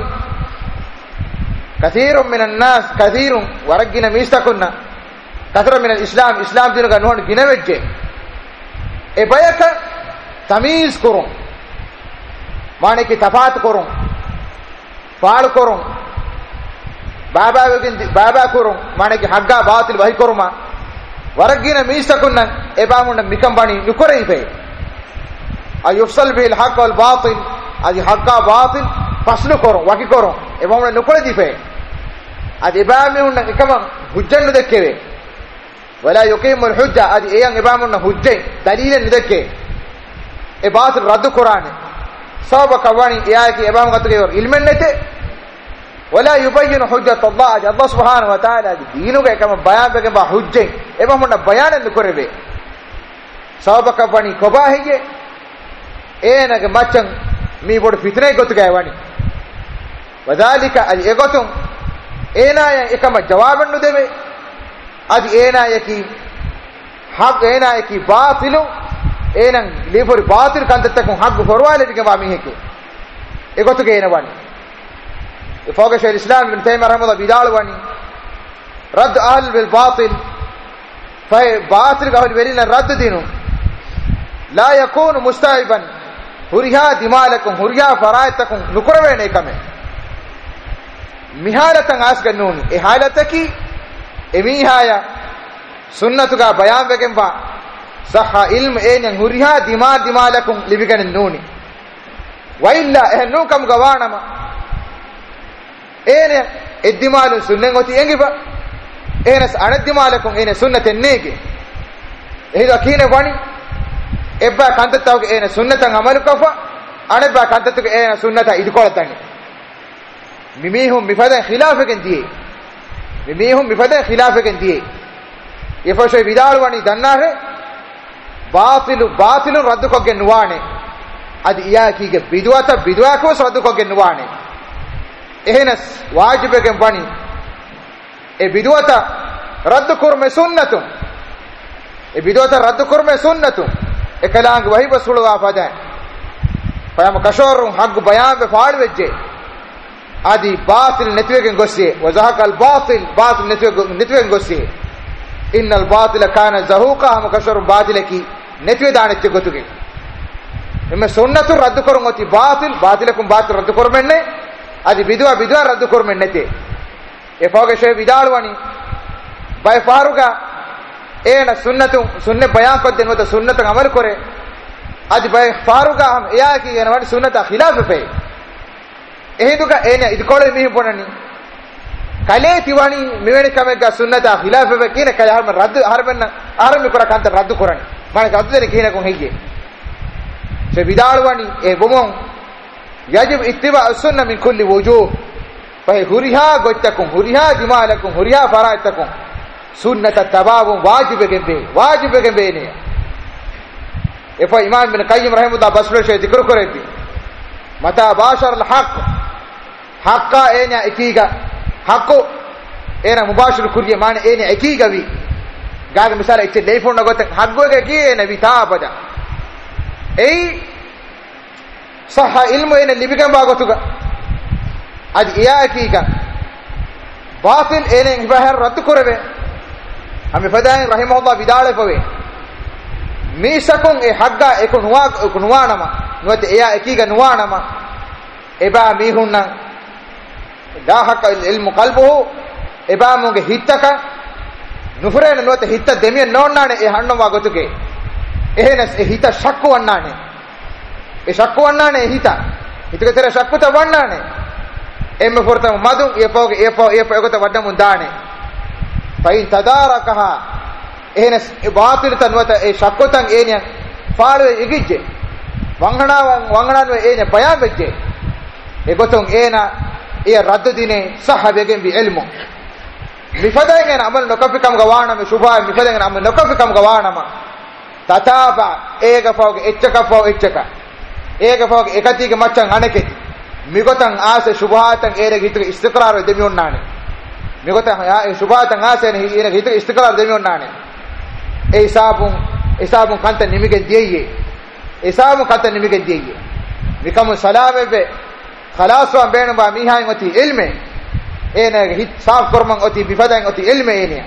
كثير من الناس كثير ورجنا ميستكنا كثير من الإسلام إسلام دينه كنون جنبجة إبايك تميز كرون معنى كي تفات كرون فعل كرون بابا بابا كرون معنى كي حقا باطل وهي كرما ورجنا ميستكنا إبامنا مكان بني نكره به أيفصل به الحق والباطل أدي حقا باطل فصل كرون وكي كرون إبامنا نكره دي به adi ibami hunna ikama hujjan nudekkeve wala yuqimu alhujja adi eyan ibamuna hujje dalilan nudekke e baatil raddu qur'ane sababa kawani iyaki ibam gatuge ilmen nete wala yubayyin hujjat allah adi allah subhanahu wa ta'ala adi dinuge ikama bayan bege ba hujje ibamuna bayanan nukorebe sababa kawani kobahiye enage machan mi bod fitne gotuge wani wadhalika adi egotum enaya ekama jawaban nu debe adi enaya ki haq enaya ki batilu enan lefori batil kantatakun haq forwale dige ba miheke egotu ge enawani ifoga shaykh islam ibn taymiyyah rahimahullah bidalwani rad ahl bil batil fa batil ga velina rad dinu la yakunu musta'iban huriha dimalakum huriha fara'atakum nukurwene kame mihalatan asgannuni e halataki emihaya sunnatuga bayan vegemba sahha ilm enyan huriha dima dimalakum libiganin nuni wa illa ehnu kam gawanama ene eddimalun sunnen oti engiba enes anadimalakum ene sunnaten nege ehida kine wani ebba kantatawge ene sunnatan amalu kafa anebba kantatuge ene sunnata idikolatani mimihum mifada khilafaken diye mimihum mifada khilafaken diye yefashay bidalwani dannare batilu batilu raddu ko genwane adi iyaki ge bidwata bidwa ko raddu ko genwane ehnas wajibeken bani e bidwata raddu kurme sunnatum e bidwata raddu kurme sunnatum e kalang wahi basuluwa fada payam kashorun haq bayan be faad wejje adi batil netwegen gosse wa zahaq al batil batil netwegen gosse innal batila kana zahuqa ham kasharum batilaki netwe danetche gotuge emme sunnatu raddu korongoti batil batilakum batil raddu kormenne adi bidwa bidwa raddu kormennete e foge shay vidalwani bay faruga ena sunnatu sunne bayan ko denwata sunnatu amal kore adi bay faruga ham eya ki ena wadi sunnata khilaf pe ehiduga ene idkole mi ponani kale tiwani meveni kamega sunnata khilaf pe kine kay harma rad harmenna arami kora kanta rad korani mane rad dene kine kon heyye se vidalwani e bomon yajib ittiba as-sunnah min kulli wujuh fa huriha gottakum huriha dimalakum huriha fara'atakum sunnata tababu wajib gembe wajib gembe ne efa imam ibn qayyim rahimahullah baslo shay dhikr koreti mata bashar al-haq haqqa ena ikiga haqqo ena mubashir kuriye mane ene ikiga vi gaga misala itte telefon nagote haggoge kiene vitabada ei sahha ilmu ene libigan bagotuga ad iya ikiga batil ene ibahar rad korave ame fadain rahimahullah vidale pave misakon e hagga ekon nuwa ekon nuwanama nuwate eya ekiga nuwanama eba mihunna da hakka ilmu qalbuhu eba munge hittaka nufurena nuwate hitta demiya nonnane e hannwa gotuge ehenas e hitta shakku wannane e shakku wannane e hitta hituge tera shakku ta wannane emme fortam madu e poge e po e po egota wadda mundane fa in tadarakaha ehenas batil tanwata e shakkotan eniyan faalwe igijje wanganawan wangananwe ene bayan vejje e goton ena e raddu dine sahabegen bi ilmu mifadagen amal nokafikam gawana me shubha mifadagen amal nokafikam gawana ma tataba ega fawge etchaka faw etchaka ega fawge ekatige maccan aneketi migotan ase shubhatan ere gitu istiqrar demi onnane migotan ya e shubhatan ase ne ere gitu istiqrar demi onnane e isabun isabun kanta nimigen diye isabun kanta nimigen diye mikamu salame be khalas wa benu ba mihain oti ilme ene hit saaf korman oti bifadan oti ilme ene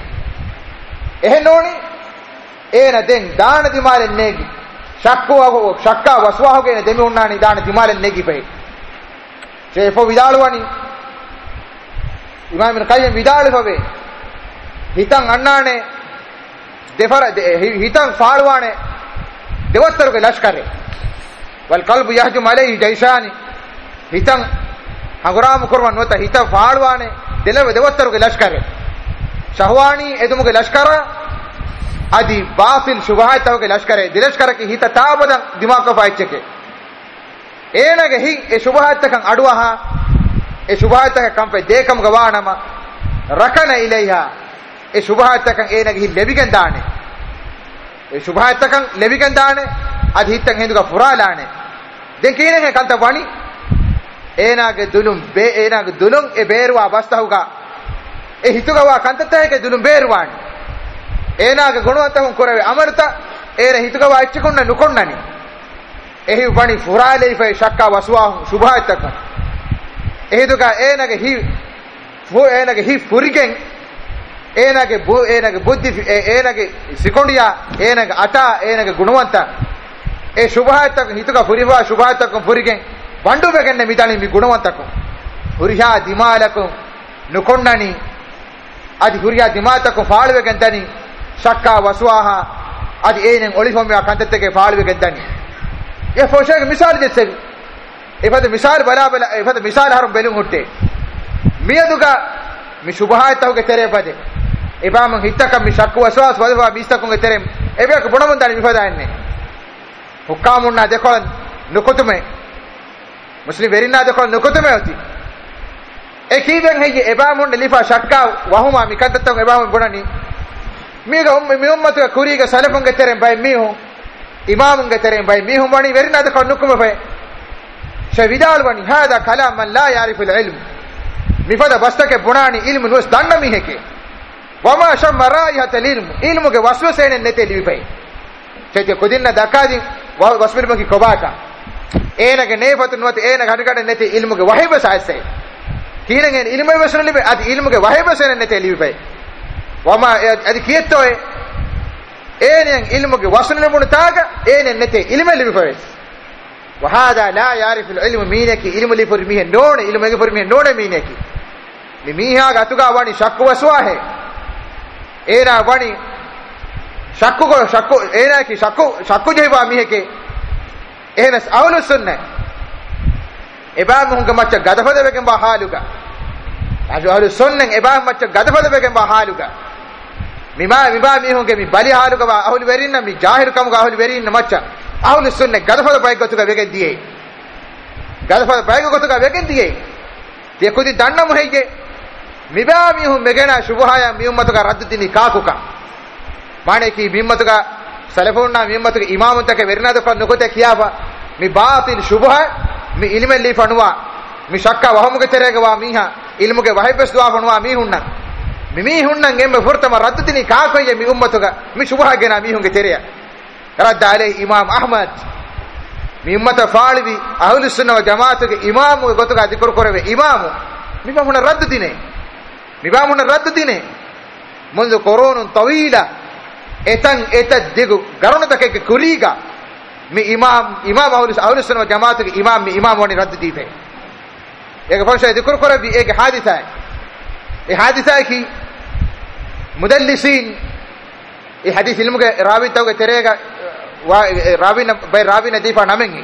ehnoni ena den daana dimalen negi shakku wa shakka waswa hoge ne demi unnani daana dimalen negi pe chefo vidalwani imam ibn qayyim vidal hobe hitan annane defara hitan faalwane devattaruge lashkare wal qalbu yahjum alayhi jaysani hitan hanguramu kurman nota hitan faalwane delave devattaruge lashkare shahwani edumuge lashkara adi batil shubhataruge lashkare dilashkara ki hita tabadan dimag ka faicheke enage hi e shubhatakan aduwaha e shubhataka kampe dekam gawanama rakana ilaiha e shubhatakan enage hi lebigan daane e shubhatakan lebigan daane adi hitan henduga furalane den kine he kanta wani enage dulum be enage dulum e beerwa bastahuga e hituga wa kantata ke dulum beerwani enage gunawantahun korave amarta ere hituga wa ichikonna nukonnani ehi wani furale fe shakka waswa shubhatakan ehiduga enage hi fu enage hi furigen enage bu enage buddhi enage sikondiya enage ata enage gunawanta e shubhatakan hituga furiwa shubhatakan furigen bandu begenne midani mi gunawantako huriha dimalakum nukonnani adi huriha dimatakum faalwegen dani shakka waswaha adi enen olifome kantette faalwegen dani ye foshege misal desse ifade misal bala bala ifade misal harum belun hutte miyaduga mi shubhatahuge tere bade ibam hittaka mi shakku waswas wadwa bistakunge tere ebek bunamundani mifadaenne hukamunna dekon nukutume muslim verina dekon nukutume oti ekiben heye ebamun lifa shakka wahuma mikatatum ebamun bunani miga ummi mi ummatu kuriga salafunge tere bay mihu imamunge tere bay mihu bani verina dekon nukume fe shavidal bani hada kalam man la ya'rifu al-ilm mifada bastake bunani ilmu nus danna miheke wama shamma ra'ayat al-ilm ilmu ge waswasene nete libi chete kodinna dakadi wasmir maki kobata ena ge nefatu nuwat ena gadgade nete ilmu ge wahiba saase kinenge ilmu wasna libi ad ilmu ge wahiba sene nete libi wama ad kiyettoe enen ilmu ge wasna libu taga enen nete ilmu libi وهذا لا يعرف العلم مينك علم لي فرميه نون علم لي فرميه نون مينك ميها غتوغا واني شك وسواه اينا واني شك کو شك اينا کی شك شك جيوا ميهك ehnas ahlus sunnah ebam hunga macha gadafada wegen ba haluga aju ahlus sunnah ebam macha gadafada wegen ba haluga mima mima mi hunge mi bali haluga ba ahul werinna mi jahir kam ga ahul werinna macha ahlus sunnah gadafada bay gotuga wegen diye gadafada bay gotuga wegen diye te kudi danna muhege miba mi hum megena shubhaya mi ummatuga raddu dini kakuka mane ki mi ummatuga salafuna mi ummatuga imamuntake werinada ko nukote kiyafa mi batil shubha mi ilme li fanwa mi shakka wahamuge terega wa miha ilmuge wahibes dua fanwa mi hunna mi mi hunna ngemme furtama raddu dini kakoye mi ummatuga mi shubha gena mi hunge tereya radda alai imam ahmad mi ummata faalibi ahlus sunnah wal jamaatuge imamu gotuga dikor korave imamu mi bamuna raddu dine mi bamuna raddu dine mundu qurunun tawila etan eta digu garunata ke kuriga mi imam imam ahlus ahlus sunnah wal jamaatuge imam mi imam woni raddu dite ege fonsha dikor koravi ege haditha e haditha ki mudallisin e hadith ilmuge rawi tawge terega wa rawina bay rawina difa namengi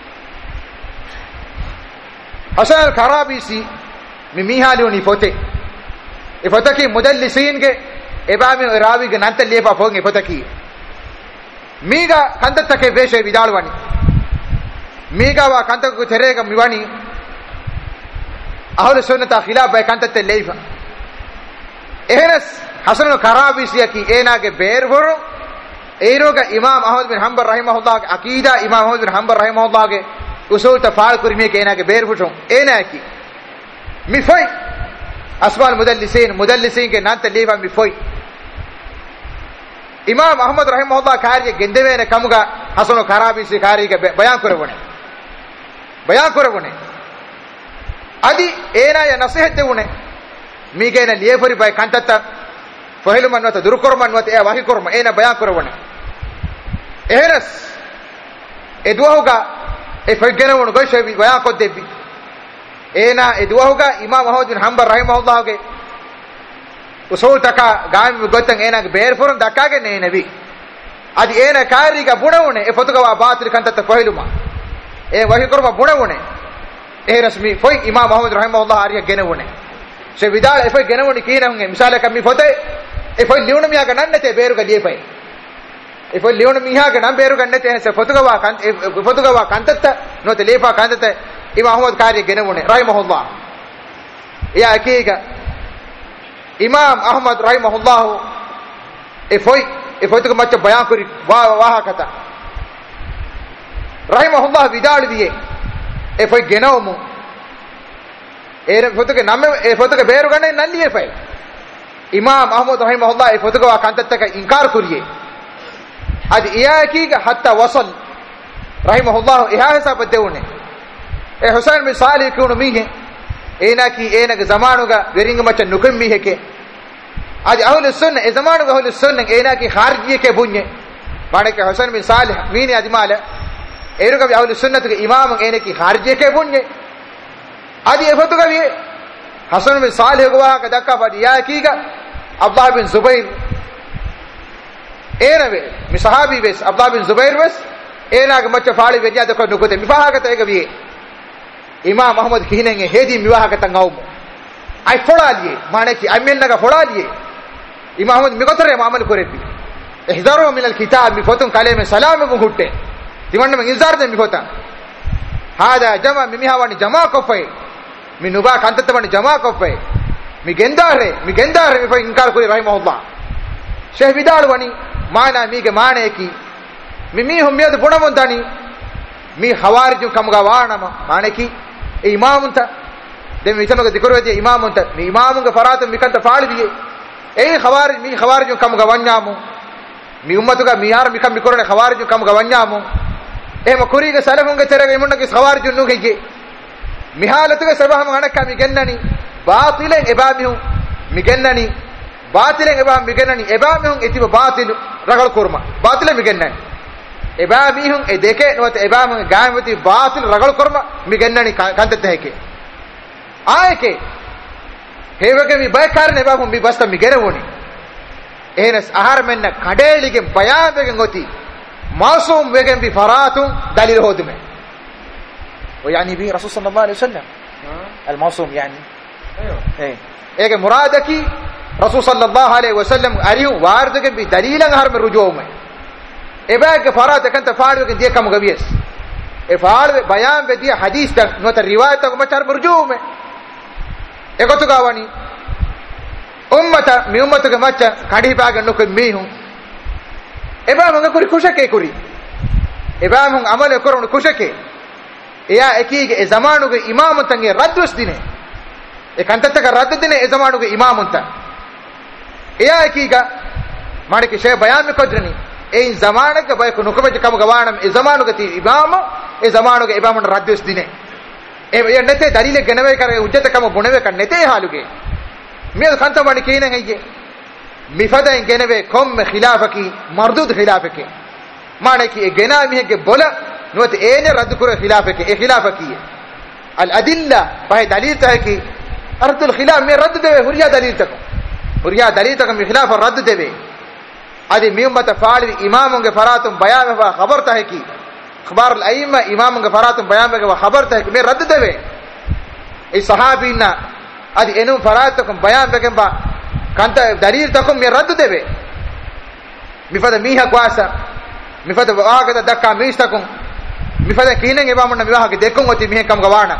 hasan al-karabisi mi mihali oni fote e fotaki mudallisin ge ebami rawi ge nanta lepa fonge fotaki miga kandata ke veshe vidalwani miga wa kandata ko terega miwani ahlus sunnah khilaf bay kandata leifa ehnas hasan al-karabisi ki ena ge bervoro eiroga imam ahmad bin hanbal rahimahullah ke aqida imam ahmad bin hanbal rahimahullah ke usul tafal kurmi ke ena ke ber futon ena ki mi foi asmal mudallisin mudallisin ke nanta leva mi foi imam ahmad rahimahullah kariye gendevene kamuga hasano karabi se kariye bayan korabone bayan korabone adi ena ya nasihat devune mi gena liefori bay kantata fahelu manwata durukor manwata e wahi korma ena bayan korabone ehras edwahuga e fagena won go shebi bayan ko debi ena edwahuga imam ahmad bin hanbal rahimahullah ge usul taka gaam gotan ena ge ber forum dakage ne nabi adi ena kariga bunawune e fotuga wa batil kantata fahiluma e wahi korma bunawune ehras mi foi imam ahmad rahimahullah ariya genawune se vidal e foi genawuni kina hunge misala kam mi fote e foi liuna mi aga nannete beruga liefai e foi liuna mi aga nan beruga nannete se fotuga wa kan e fotuga wa kantata no te lefa kantata imam ahmad kariya genawune rahimahullah ya akiga imam ahmad rahimahullah e foi e fotuga macha bayan kuri wa wa kata rahimahullah vidal diye e foi genawmu e fotuga namme e fotuga beruga ne nalliye fai imam ahmad rahimahullah e fotuga wa kantata inkar kuriye adi iya kiga hatta wasal rahimahullah iha hisab deune e husain bin salih kunu mihe ena ki ena ge zamanuga weringa macha nukum mihe ke adi ahlus sunnah e zamanuga ahlus sunnah ena ki kharjiye ke bunye mane ke husain bin salih mini adi mala eruga bi ahlus sunnah ge imam ena ki kharjiye ke bunye adi e fotuga wi hasan bin salih go wa ka dakka badi ya kiga abdullah bin zubair ena be mi sahabi bes abdullah bin zubair bes ena ge macha faali veja dakko nukote mi faha kata ega wi imam ahmad kihinenge hedi mi waha kata ngawmo ai folaliye mane ki amenna ga folaliye imam ahmad mi gotore amal korebi ihdaru min alkitab mi fotun kaleme salam bu hutte timanne mi izar de mi fota hada jama mi mihawani jama kofai mi nuba kantatwani jama kofai mi gendare mi gendare mi fa inkar kuri rahimahullah sheikh bidal wani mana mi ge mane ki mi mi hum yad bunamundani mi khawarij kamga wanama mane ki e imamunta de mi tanoga dikorwedi imamunta mi imamunga faratum mi kanta faalidiye e khawarij mi khawarij kamga wanyamu mi ummatuga mi yar mi kam mi korone khawarij kamga wanyamu e ma kuriga salafunga terega imunna ki khawarij nu gege mi halatuga sabaham anaka mi gennani batilen ebamihu mi gennani batilen ebam mi gennani ebamihun etiba batil ragal kurma batilen mi gennani ebamihun e deke not ebamihun gaamati batil ragal kurma mi gennani kantete heke aayke hewage mi baykarne ebamihun mi basta mi genewoni ehnas ahar menna kadelige bayabegen goti معصوم وegen bi faratun dalil hodume ويعني به رسول صلى الله عليه وسلم المعصوم يعني ايوه ايه ايه مرادكي رسول صلى الله عليه وسلم اريو واردك بدليلا هرم رجومه اباك فرات كنت فاعل دي كم غبيس افعال بيان بدي حديث نوت الروايه كما تر رجومه اگتو گاواني امه مي امه كما كدي باگ نوك ميهو eba manga kuri kushake kuri eba mun amale korun kushake eya ekige e zamanuge imamuntange raddus dine e kantataka radd dine e zamanuge imamunta eya ekiga madike shay bayan me kodrani e zamanaka bay ko nukabe kam gawanam e zamanuge ti imam e zamanuge imamun raddus dine e nete dalile genave kare ujjata kam bunave kan nete haluge me kanta mani kine heye مفدين جنبه كم خلافكي مردود خلافك ما نكى جنا ميه كبولا نوت إيه رد كره خلافك إيه خلافكي الأدلة فهي دليل تهكي أرد الخلاف من رد ده هريا دليل تكم هريا دليل تكم بخلاف الرد ده هذه ميوم تفعل إمامهم كفراتهم بيان فخبر تهكي أخبار الأئمة إمامهم كفراتهم بيان فخبر تهكي من رد ده الصحابينا هذه إنهم فراتكم بيان بكم با kanta dalil takum me raddu debe mifada miha kwasa mifada waaga dakka mistakum mifada kinen ebamonna miwaha ke dekkum oti mihe kam gawana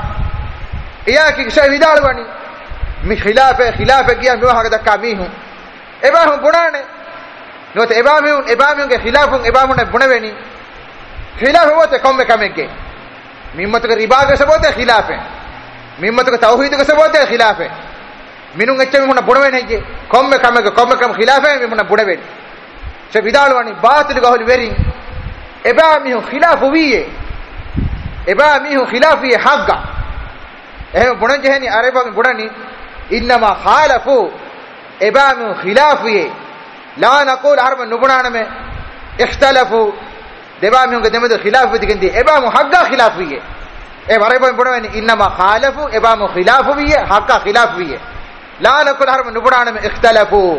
iya ki shahidal wani mi khilafe khilafe giya miwaha ke dakka mihu ebahum bunane not ebamun ebamun ke khilafun ebamonna bunaveni khilafe wote komme kamege mimmat ke riba ke sabote khilafe mimmat ke tauhid ke sabote khilafe minun ecchami mona bunaveni hejje komme kamege komme kam khilafe mi mona bunaveni se vidalwani batil gaholi verin eba mihu khilafu wiye eba mihu khilafi hagga ehe bunanje heni areba bunani innama khalafu eba mihu khilafi la naqul harb nubunana me ikhtalafu deba mihu gedemede khilafu digindi eba mu hagga khilafiye e areba bunani innama khalafu eba mu khilafu wiye hagga khilafiye لا نقول هرم نبران में اختلافو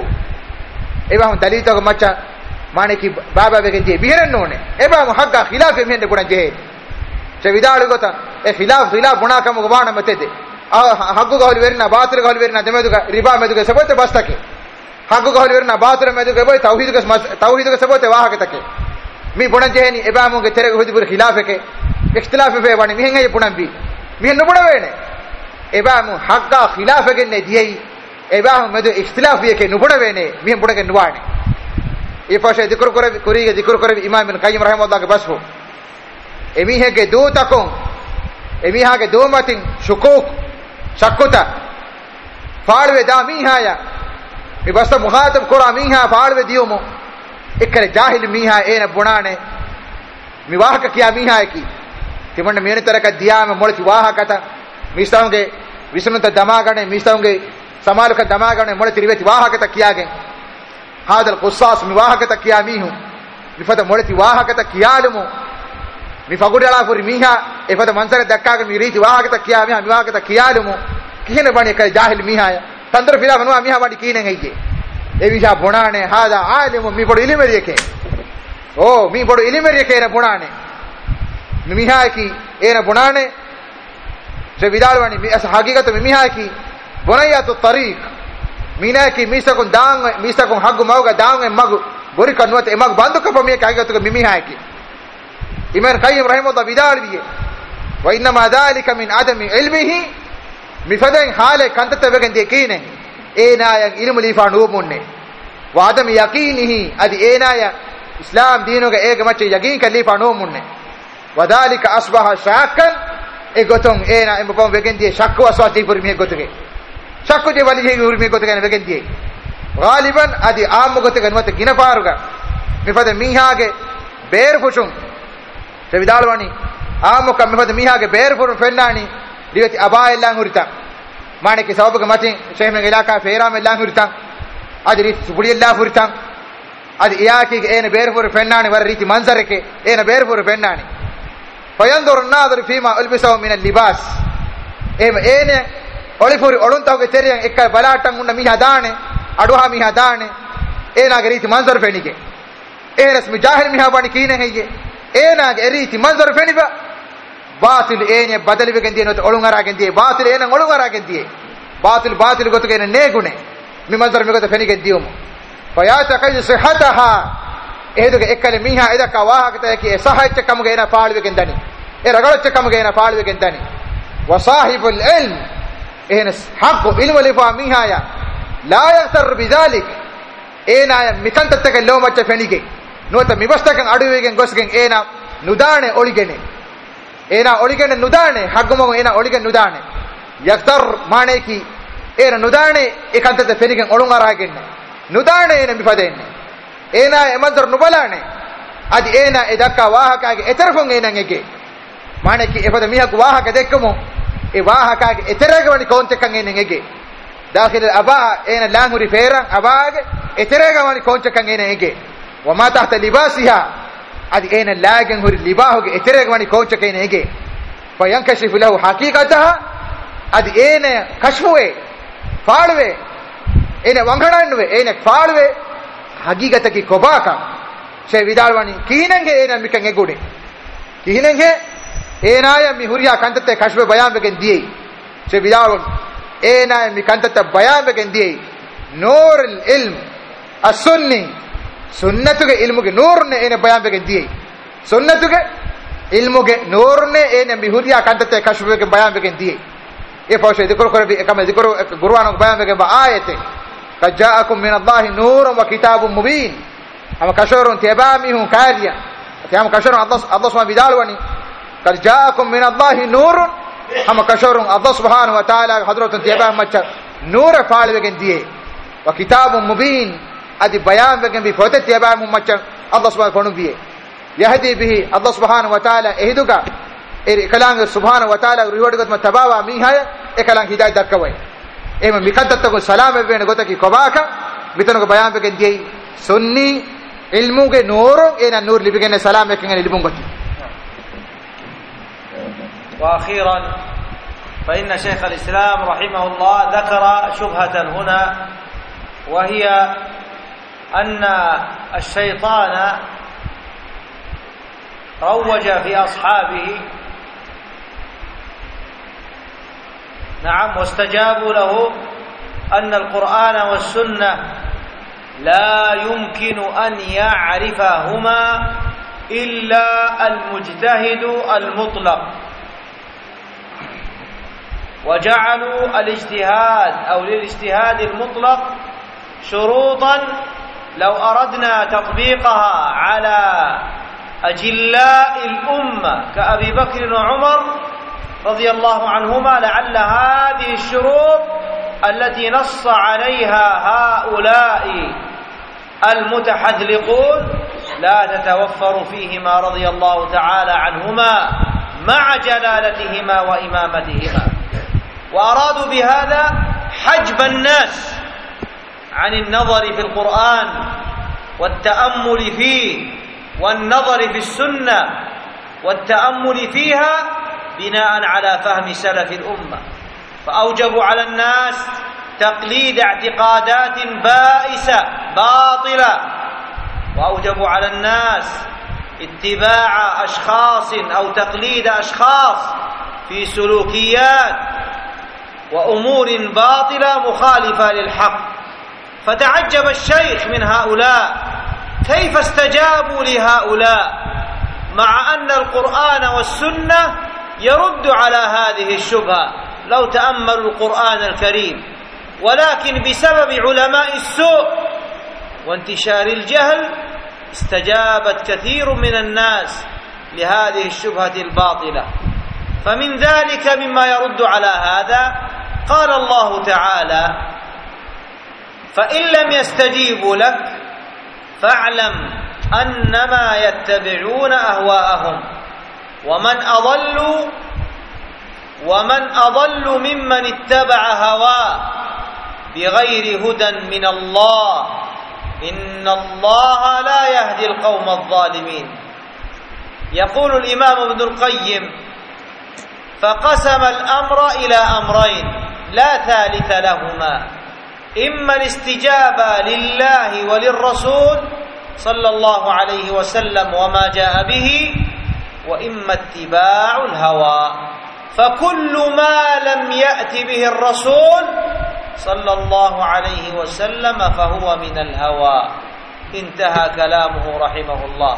एबा हम दलील तो मचा माने की बाबा बेगे जे बिहरन नोने एबा हम हक्का खिलाफ में ने गुण जे से विदाल गोता ए खिलाफ खिलाफ गुना कम गवान मते दे आ हक्कु गहल वेरना बातिर गहल वेरना दमे दुगा रिबा में दुगा सबते बस तके हक्कु गहल वेरना बातिर में दुगा बोय तौहीद के तौहीद के सबते वाह के तके मी गुण जे नि एबा हम के तेरे होदी पुर खिलाफ के इख्तिलाफ पे वानी मिहेंगे ये गुण भी मिहन नुबड़ वेने एबा हम हक्का खिलाफ के ने दिए एबा हम में इख्तिलाफ ये के नुबड़ वेने मिहन बुड़ के नुवाने ये पाशे जिक्र करे कुरी के जिक्र करे इमाम इब्न काय्यिम रहमतुल्लाह के बस हो एमी है के दो तको एमी हा के दो मतिन शुकूक शक्कुता फाड़वे दामी हाया ये बस मुखातब कुरा मी हा फाड़वे दियो मो इकरे जाहिल मी हा ए न बुणाने विवाह का किया मी हा की तिमन मेने तरह का दिया में मोड़ विवाह का था मिस्ताऊंगे विष्णु त दमागणे मिस्ताऊंगे समाल का दमागणे मोड़ तिरवे विवाह का किया गए हादल कुसास विवाह का किया मी हूं विफत मोड़ विवाह का किया लमो विफगुडला फुर मीहा इफत मंसर दक्का के मी रीति विवाह का किया मी विवाह का किया लमो किने बने का जाहिल मीहा तंत्र फिरा बनवा मीहा बाडी कीने गई ए विशा बुणाने हादा आलिम मी बड़ इल्म रेखे ओ मी बड़ इल्म रेखे न बुणाने मीहा की ए न बुणाने से विदालवानी मी अस हकीकत में मीहा की बुनैया तो तरीक मीना की मीसा को दांग मीसा को हग मौगा दांग मग बुरी कन्वत मग बंद कप में कहेगा तो मीहा की इमाम काय्यिम रहमतुल्लाह विदाल दिए व इन्नमा ذلك من عدم علمه मिफदन हाले कंत तबगन देखीने एनाया इल्म लीफा नूमुन्ने व आदम यकीनिही अदि एनाया इस्लाम दीनो का एक मच यकीन का लीफा नूमुन्ने वदालिक अस्बह शाकन एगोतों एना एमपम वेगन दिए शक असवाती पर में गोतगे शक जे वाली है उर में गोतगे वेगन दिए गालिबन अदि आम गोतगे नवत गिनपारुगा मिफद मीहा के बेर फुशुं से विदालवानी आम का मिफद मीहा के बेर फुर फेन्नानी दिवति अबाय लांगुरता माने के सबक मते शहर में इलाका फेरा में लांगुरता अदि रीति सुबुड़ी लांगुरता अदि याकी के एन बेर फुर फेन्नानी वर रीति मंजर के एन बेर फुर फेन्नानी फयंदुर नादर फीमा अल्बिसौ मिन लिबास एम एने ओलिफुर ओलुंताव के तेरे एक बलाटंग उन मिहा दाने अडुहा मिहा दाने एना के रीति मंजर फेनी के ehras mi jahil mi habani kine heye ena ge eriti manzar feniba batil ene badali wegen diye not olun aragen diye batil ena olun aragen diye batil batil gotu gene ne gune mi manzar mi gotu fenigen diyum fayata kay sihataha eheduge ekkale miha edaka wahakata ki sahaycha kamuge ena paali wegen dani e ragalocha kamuge ena paali wegen dani wa sahibul ilm ehnas haqqu ilmu lifa miha ya la yaghtar bidhalik ena mikantattake lomacha fenige nota mibastakan aduwegen gosgen ena nudane oligene ena oligene nudane haggumo ena oligen nudane yaghtar mane ki ena nudane ekantate fenigen olun aragenne nudane ena mifadenne ena emantar nubalane adi ena edakka wahakage eterfon ena ngege mane ki efada mihak wahaka dekkumo e wahakage eterege wani kontekan ena ngege dakhil aba ena languri feran abage eterege wani kontekan ena ngege wama tahta libasiha adi ena lagen huri libahoge eterege wani kontekan ena ngege fayankashifu lahu haqiqataha adi ena kashfuwe faalwe ena wangananwe ena faalwe hagigata ki kobaka she vidalwani kinenge ena mikan egude kinenge ena ya mihuriya kantate kashbe bayan begen diye she vidalwan ena mi kantata bayan begen diye nur al ilm as-sunni sunnatuge ilmuge nurne ena bayan begen diye sunnatuge ilmuge nurne ena mihuriya kantate kashbe begen bayan begen diye e fawshe dikor kore bi kama dikor qur'an bayan begen ba ayate قد جاءكم من الله نور وكتاب مبين أما كشور تبامه كاريا تيام كشور الله الله سبحانه بدالوني قد جاءكم من الله نور أما كشور الله سبحانه وتعالى حضرة تبام مچ نور فعل بگن ديه وكتاب مبين ادي بيان بگن بفوت تبام مچ الله سبحانه فنو ديه يهدي به الله سبحانه وتعالى اهدوغا اي كلام سبحانه وتعالى ريودگت متباوا ميها اي كلام هدايت دكوي ema mikattatta ko salame bene gotaki kobaka mitano bayan begen diye sunni ilmu ge nuru ena nur libigene salame kengene libun goti واخيرا فان شيخ الاسلام رحمه الله ذكر شبهة هنا وهي ان الشيطان روج في اصحابه نعم واستجابوا له أن القرآن والسنة لا يمكن أن يعرفهما إلا المجتهد المطلق وجعلوا الاجتهاد أو للاجتهاد المطلق شروطا لو أردنا تطبيقها على أجلاء الأمة كأبي بكر وعمر رضي الله عنهما لعل هذه الشروط التي نص عليها هؤلاء المتحذلقون لا تتوفر فيهما رضي الله تعالى عنهما مع جلالتهما وإمامتهما وأرادوا بهذا حجب الناس عن النظر في القرآن والتأمل فيه والنظر في السنة والتأمل فيها بناء على فهم سلف الأمة فأوجبوا على الناس تقليد اعتقادات بائسة باطلة وأوجبوا على الناس اتباع أشخاص أو تقليد أشخاص في سلوكيات وأمور باطلة مخالفة للحق فتعجب الشيخ من هؤلاء كيف استجابوا لهؤلاء مع أن القرآن والسنة يرد على هذه الشبهة لو تأملوا القرآن الكريم ولكن بسبب علماء السوء وانتشار الجهل استجابت كثير من الناس لهذه الشبهة الباطلة فمن ذلك مما يرد على هذا قال الله تعالى فإن لم يستجيبوا لك فاعلم أنما يتبعون أهواءهم ومن أضل ومن أضل ممن اتبع هواه بغير هدى من الله إن الله لا يهدي القوم الظالمين. يقول الإمام ابن القيم فقسم الأمر إلى أمرين لا ثالث لهما إما الاستجابة لله وللرسول صلى الله عليه وسلم وما جاء به، وإما اتباع الهوى. فكل ما لم يأت به الرسول صلى الله عليه وسلم فهو من الهوى. انتهى كلامه رحمه الله.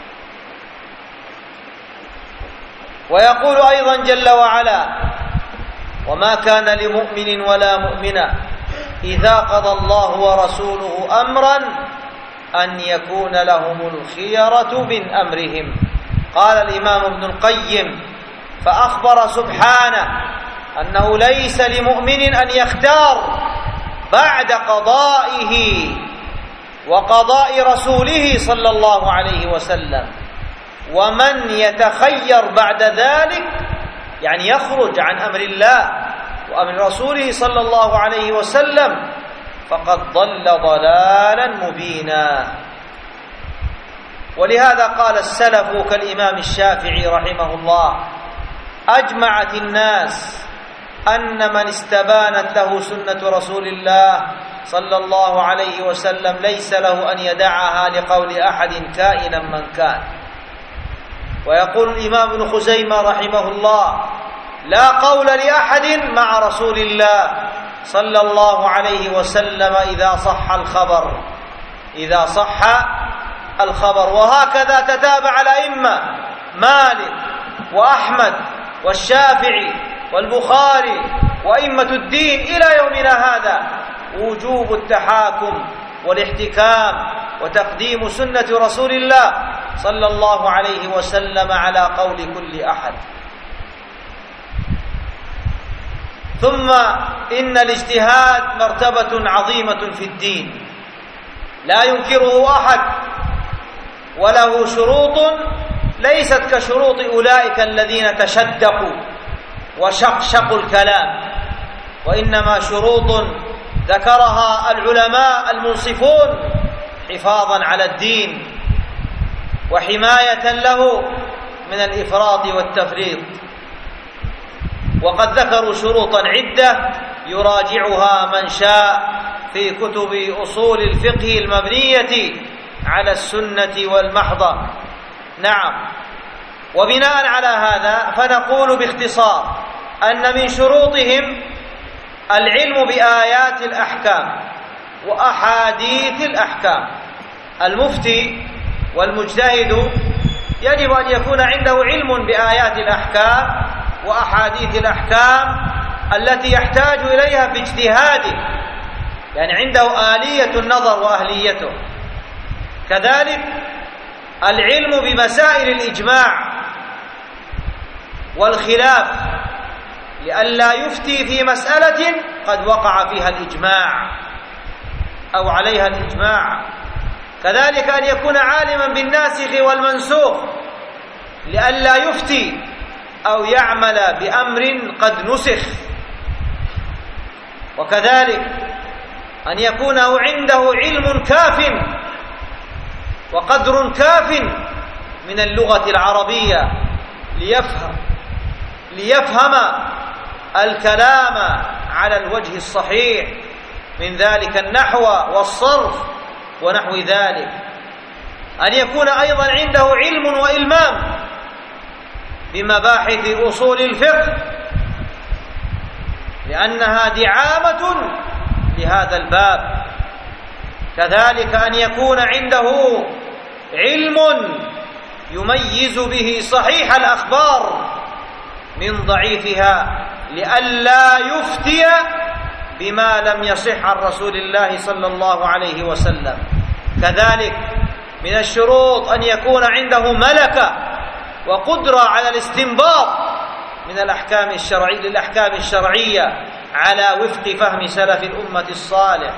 ويقول أيضا جل وعلا: وما كان لمؤمن ولا مؤمنة إذا قضى الله ورسوله أمرا أن يكون لهم الخيرة من أمرهم. قال الإمام ابن القيم: فأخبر سبحانه أنه ليس لمؤمن أن يختار بعد قضائه وقضاء رسوله صلى الله عليه وسلم، ومن يتخير بعد ذلك يعني يخرج عن أمر الله وأمر رسوله صلى الله عليه وسلم فقد ضل ضلالا مبينا. ولهذا قال السلف كالإمام الشافعي رحمه الله: أجمعت الناس أن من استبانت له سنة رسول الله صلى الله عليه وسلم ليس له أن يدعها لقول أحد كائنا من كان. ويقول الإمام ابن خزيمة رحمه الله: لا قول لأحد مع رسول الله صلى الله عليه وسلم إذا صح الخبر إذا صح الخبر. وهكذا تتابع الأئمة مالك وأحمد والشافعي والبخاري وأئمة الدين إلى يومنا هذا وجوب التحاكم والاحتكام وتقديم سنة رسول الله صلى الله عليه وسلم على قول كل أحد. ثم إن الاجتهاد مرتبة عظيمة في الدين لا ينكره أحد، وله شروط ليست كشروط أولئك الذين تشدقوا وشقشقوا الكلام، وإنما شروط ذكرها العلماء المنصفون حفاظا على الدين وحماية له من الإفراط والتفريط. وقد ذكروا شروطا عدة يراجعها من شاء في كتب أصول الفقه المبنية على السنة والمحضة. نعم. وبناء على هذا فنقول باختصار أن من شروطهم العلم بآيات الأحكام وأحاديث الأحكام. المفتي والمجتهد يجب أن يكون عنده علم بآيات الأحكام وأحاديث الأحكام التي يحتاج إليها في اجتهاده، يعني عنده آلية النظر وأهليته. كذلك العلم بمسائل الإجماع والخلاف لئلا يفتي في مسألة قد وقع فيها الإجماع أو عليها الإجماع. كذلك أن يكون عالما بالناسخ والمنسوخ لئلا يفتي أو يعمل بأمر قد نسخ. وكذلك أن يكون عنده علم كاف وقدر كاف من اللغة العربية ليفهم ليفهم الكلام على الوجه الصحيح، من ذلك النحو والصرف ونحو ذلك. أن يكون أيضا عنده علم وإلمام بمباحث أصول الفقه لأنها دعامة لهذا الباب. كذلك أن يكون عنده علم يميز به صحيح الأخبار من ضعيفها لئلا يفتي بما لم يصح عن رسول الله صلى الله عليه وسلم. كذلك من الشروط أن يكون عنده ملكة وقدرة على الاستنباط من الأحكام الشرعية للأحكام الشرعية على وفق فهم سلف الأمة الصالح،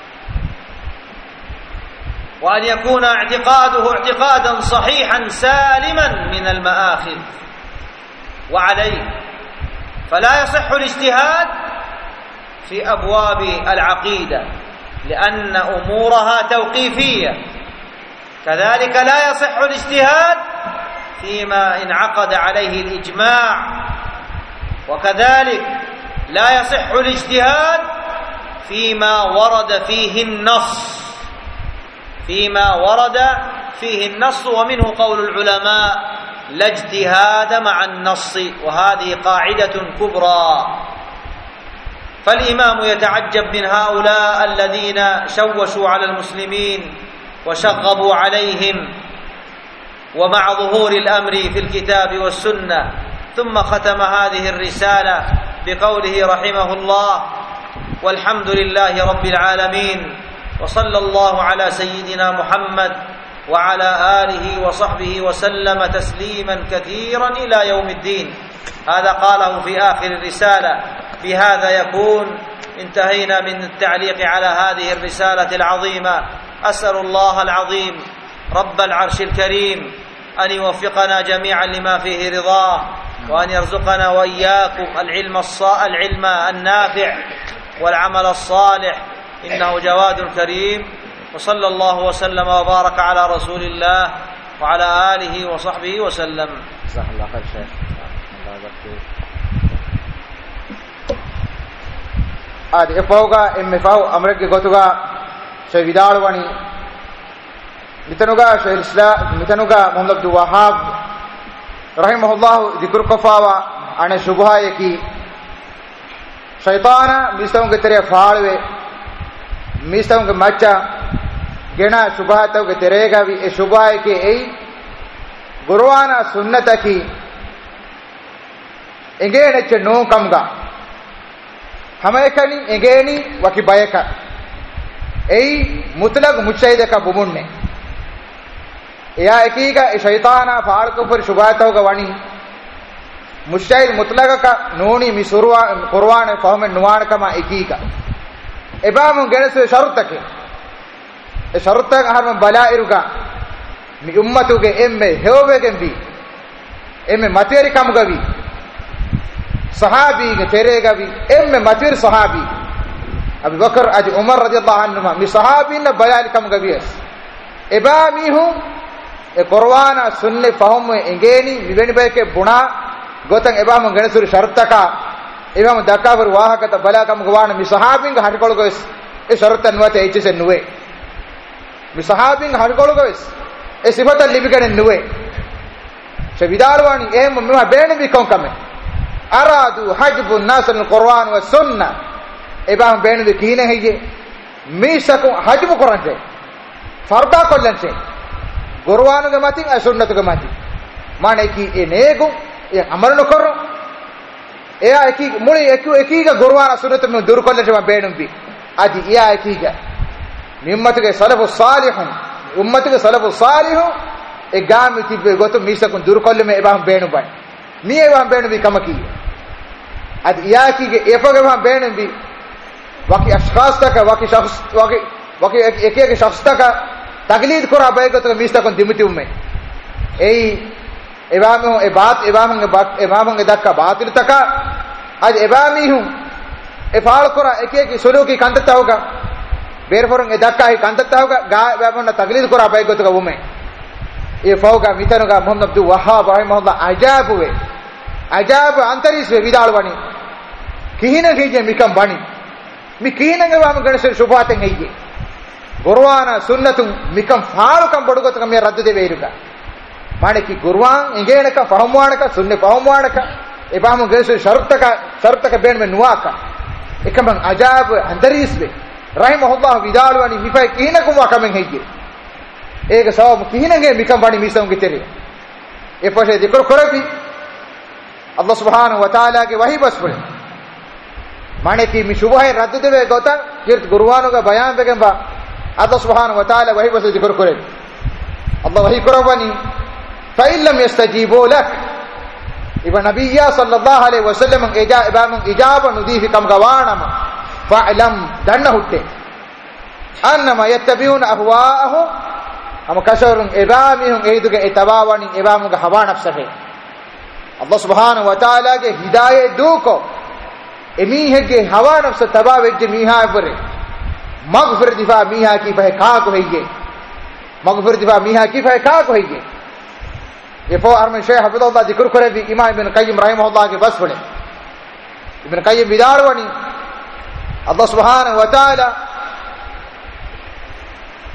وأن يكون اعتقاده اعتقادا صحيحا سالما من المآخذ. وعليه فلا يصح الاجتهاد في أبواب العقيدة لأن أمورها توقيفية. كذلك لا يصح الاجتهاد فيما انعقد عليه الإجماع. وكذلك لا يصح الاجتهاد فيما ورد فيه النص، فيما ورد فيه النص ومنه قول العلماء: لا اجتهاد مع النص، وهذه قاعدة كبرى. فالإمام يتعجب من هؤلاء الذين شوشوا على المسلمين وشغبوا عليهم ومع ظهور الأمر في الكتاب والسنة، ثم ختم هذه الرسالة بقوله رحمه الله: والحمد لله رب العالمين، وصلى الله على سيدنا محمد وعلى آله وصحبه وسلم تسليما كثيرا إلى يوم الدين. هذا قاله في آخر الرسالة. بهذا يكون انتهينا من التعليق على هذه الرسالة العظيمة. أسأل الله العظيم رب العرش الكريم أن يوفقنا جميعا لما فيه رضاه، وأن يرزقنا وإياكم العلم العلم النافع والعمل الصالح، إنه جواد كريم. وصلى الله وسلم وبارك على رسول الله وعلى آله وصحبه وسلم. جزاك الله خير شيخ. آد إفوغا إمفاو أمريكا غوتوغا شهيدالواني متنوغا شيخ الإسلام متنوغا محمد عبد الوهاب رحمه الله ذكر كفاوا أنا شبهة يكي شيطانا ميستوغا تري فالوي ميستوغا مچا جنا شبهة توغا تريغا بي شبهة يكي أي قروانا سنة كي إنجي نچ نو كمغا ಹಮಯಕನಿ ಎಗೇನಿ ವಕಿ ಬಯಕ ಏಯ್ ಮುತ್ಲಕ್ ಮುಚ್ಚೈದಕ ಬುಮುನ್ನೆ ಯಾ ಎಕೀಗ ಶೈತಾನ ಫಾಳ್ಕು ಪರ್ ಶುಭಾತೌಗ ವಣಿ ಮುಚ್ಚೈದ್ ಮುತ್ಲಕ ನೋನಿ ಮಿ ಸುರ್ವಾ ಕುರ್ವಾನ ಫಹಮ ನುವಾನಕಮ ಎಕೀಗ ಎಬಾಮು ಗೆಣಸು ಶರುತಕೆ ಎ ಶರುತಕ ಹರ್ಮ ಬಲಾಯಿರುಗ ಮಿ ಉಮ್ಮತುಗೆ ಎಮ್ಮೆ ಹೇವವೆಗೆಂ ಬಿ ಎಮ್ಮೆ ಮತೇರಿ ಕಮಗವಿ صحابي تريغا بي ام ماتير صحابي ابي بكر ادي عمر رضي الله عنهما مي صحابي ن بيان كم غبيس اباميهم القرآن سنة فهم انگيني ميبني بيكه بنا گوتن ابام گنسور شرطكا ابام دكابر واهكت بلا كم گوان مي صحابين هرکول گوس اي شرط نوته ايچس نوے مي صحابين هرکول گوس اي صفات لبيگن نوے شبيدالواني ايم مما بين بي كون كم أرادوا حجب الناس من القرآن والسنة إبام بين ذكينه هي ميسكم حجب القرآن شيء فردا كلن شيء قرآن كماتين السنة كماتين ما نكى إنيكم أمر نكرر إيه أكيد مولي أكيد أكيد قرآن السنة من دور كلن شيء ما بينهم بي أدي إيه أكيد نمتك سلف الصالحون أمتك سلف الصالحون إقام تبي قطع ميسكم دور كلن ما إبام بينهم بين مية إبام بينهم بي كم كي اد ياكي يفوق وهم بينهم بي واقي اشخاص تك واقي شخص واقي واقي एक एक शख्स तक तकलीद करा बैगो तो मिस्ता को दिमती उम्मे एई एबामो ए बात एबामंगे बात एबामंगे दक्का बातिल तक आज एबामी हूं ए फाल करा एक एक सुलो की कांतता होगा बेरफोरंग ए दक्का ही कांतता होगा गा एबामन तकलीद करा बैगो तो उम्मे ये फौगा मितनुगा मोहम्मद अब्दुल वहाब रहमहुल्लाह अजाब हुए अजाब अंतरिस वे विदालवानी किहिन कीजे मिकम बानी मि किहिन गवाम गणेश शुभाते गईये गुरवाना सुन्नतु मिकम फाल कम बडगो तक मे रद्द दे वेरुगा माने की गुरवान इंगेणक फहमवाणक सुन्ने फहमवाणक एबाम गणेश शर्त का शर्त का बेन में नुआका एकम अजाब अंतरिस वे रहमहुल्लाह विदालवानी मिफा किहिन कुवा कमें गईये एक सब किहिन गे मिकम बानी मिसम के तेरे ए पछे जिक्र करबी अल्लाह सुब्हानहु व तआला के वही बस पड़े माने की मि शुभ है रद्द देवे गोता किरत गुरवानो का बयान बेगंबा अल्लाह सुब्हानहु व तआला वही बस जिक्र करे अल्लाह वही करबनी फइल्लम यस्तजीबु लक इबन नबिया सल्लल्लाहु अलैहि वसल्लम एजा इबाम इजाबा नुदीफ कम गवानम फअलम दन्न हुट्टे अन्नमा यत्तबिउन अहवाअहु हम कशरुन इबामिहुम एदुगे इतबावनी इबाम का हवा नफ्स है अल्लाह सुब्हानहु व तआला के हिदायत दो को एमी है के हवा नफ्स तबा वेज मीहा परे मगफिर दिफा मीहा की फह का को है ये मगफिर दिफा मीहा की फह का को है ये ये फो अरमन शेख हफिज़हुल्लाह जिक्र करे भी इमाम इब्न क़य्यिम रहमहुल्लाह के बस पड़े इब्न क़य्यिम बिदारवनी अल्लाह सुब्हानहु व तआला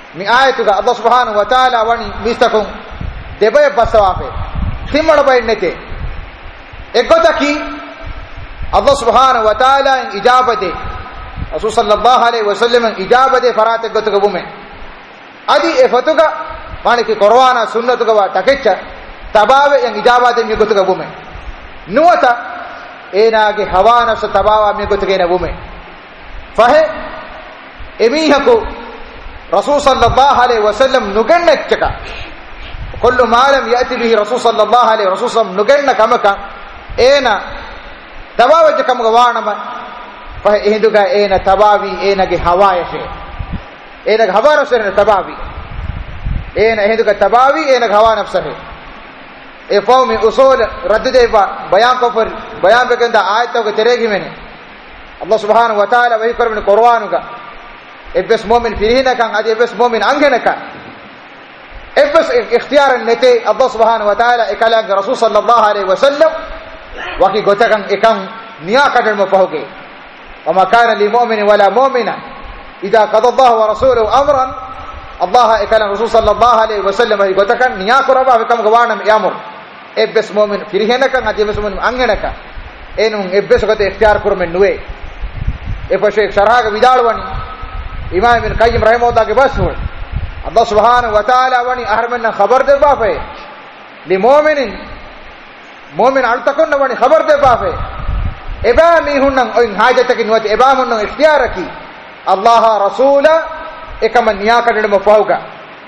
mi ayatuga Allah subhanahu wa ta'ala wani mistakun debay basawafe timmana baynete egotaki Allah subhanahu wa ta'ala ijabate Rasul sallallahu alaihi wasallam ijabate farate gotuga bume adi e fatuga maniki qur'ana sunnatuga wa takeccha tabawe yang ijabate mi gotuga bume nuwata enage hawana sa tabawa mi gotuga na bume fahe emihako Rasul sallallahu alaihi wasallam nugannachka kullu ma lam yati bihi Rasul sallallahu alaihi Rasul sallam nuganna kamaka ena tabawa jakam gawanama fa ehinduga ena tabawi enage hawaya she enage hawana serne tabawi ena ehinduga tabawi enage hawana serne e fawmi usul radd deba bayan kafir bayan beganda ayatu ke teregi mene Allah subhanahu wa ta'ala wahi karmin qur'anuga ebes mu'min firihina kan adi ebes mu'min angena kan ebes ikhtiyar nete Allah subhanahu wa ta'ala ikala Rasul sallallahu alaihi wasallam waki gotakan ikan niya kadal mafahuge wama kana li mu'min wala mu'mina idza qada Allah wa rasuluhu amran Allah ikala Rasul sallallahu alaihi wasallam gotakan niya koraba bekam gawanam yamur ebes mu'min firihina kan adi ebes mu'min angena kan enun ebes gote ikhtiyar kurmen nuwe efashe sharha vidalwani Imam Ibn Qayyim rahimahullah ke basur Allah subhanahu wa ta'ala wani aharmanna khabar de bafe li mu'minin mu'min altakun wani khabar de bafe eba mi hunnan oin hajataki nuwati eba hunnan ikhtiyaraki Allah rasula ekama niya kadade mafauga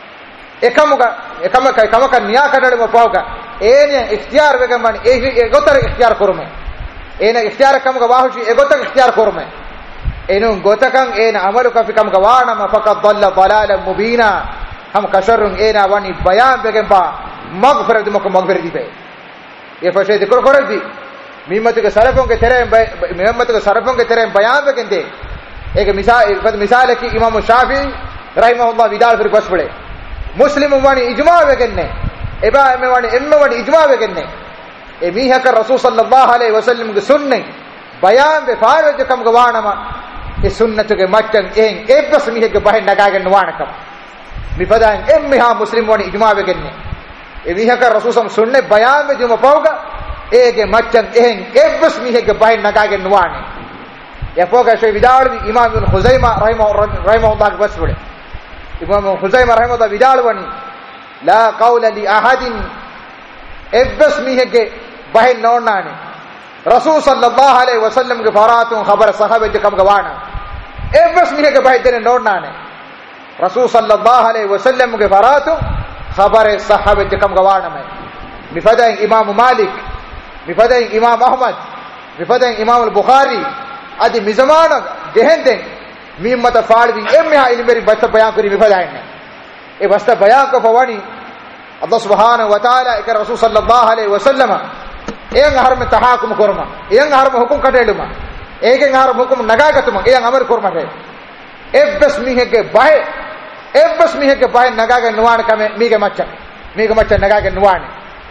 ekamuga ekamaka ekamaka niya kadade mafauga ene ikhtiyar vegamani e gotar ikhtiyar kurme ene ikhtiyar kamuga wahushi e gotar ikhtiyar kurme enun gotakan ena amaluka fikam gawana ma faqad dalla dalalan mubina ham kasharun ena wani bayan begemba maghfirat mok maghfirat dibe ye fashe dikor koradi mimatu ke sarafon ke tere mimatu ke sarafon ke tere bayan begende ek misal fad misal ki imam shafi rahimahullah vidal fir bas pade muslim wani ijma begenne eba me wani emme wani ijma begenne e miha ka rasul sallallahu alaihi wasallam ke sunne bayan be faare je kam gawana ma e sunnatuge maccan en ebbas mihege bahen nagagen nuwanakam mi fadan emme ha muslim woni ijma begenne e mihaka rasul sam sunne bayan me juma pawga ege maccan en ebbas mihege bahen nagagen nuwane ya foga shay vidalwi imam ibn khuzaimah rahimahu rahimahullah basbule imam khuzaimah rahimahullah vidalwani la qawla li ahadin ebbas mihege bahen nonane Rasul sallallahu alaihi wasallam ke faratun khabar sahabe kam gawana ebas mihe ke baidene nodnane Rasul sallallahu alaihi wasallam ke faratun khabar sahabe kam gawana me mifadain Imam Malik mifadain Imam Ahmad mifadain Imam al-Bukhari adi mizamana gehenden mimmata faadwi emha ilmeri basta bayan kuri mifadain e basta bayan ko fawani Allah subhanahu wa ta'ala ikar Rasul sallallahu alaihi wasallam eyang harme tahakum korma eyang harme hukum kadeluma egen har hukum nagagatuma eyang amar korma he ebbas mihege bahe ebbas mihege bahe nagaga nuwan kame mige macca mige macca nagaga nuwan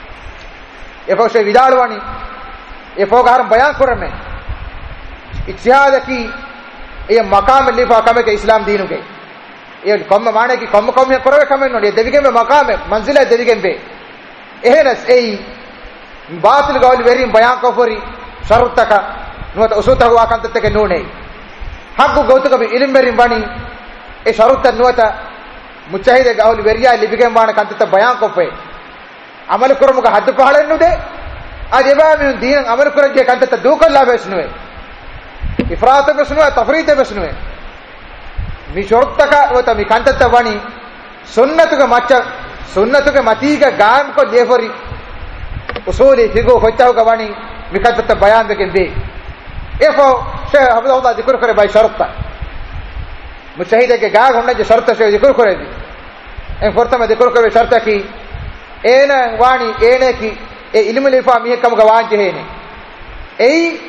efo se vidalwani efo har bayan korme ijtihad ki ye maqam lifa kame ke islam dinu ke ye kom maane ki kom kom he korwe kame no devige me maqam manzila devige be ehnas ei batil gawli veri bayan ko fori sharutaka nuata usuta huwa kantete ke nune hakku gautuka bi ilim veri bani e sharutta nuata mujahide gawli veriya libige bana kantete bayan ko fe amal kurmuga haddu pahalennu de ajeba mi din amal kurje kantete dukalla besnuwe ifrat besnuwe tafrit besnuwe mi sharutaka nuata mi kantete bani sunnatuga macha sunnatuga matiga gam ko lefori usuli figo hochau gawani mikatata bayan beken be efo sheikh hafizahullah zikr kare bay sharta mujahide ke gaag honna je sharta se zikr kare di en forta me zikr kare sharta ki ena wani ene ki e ilmu lifa mi kam gawan je hene ei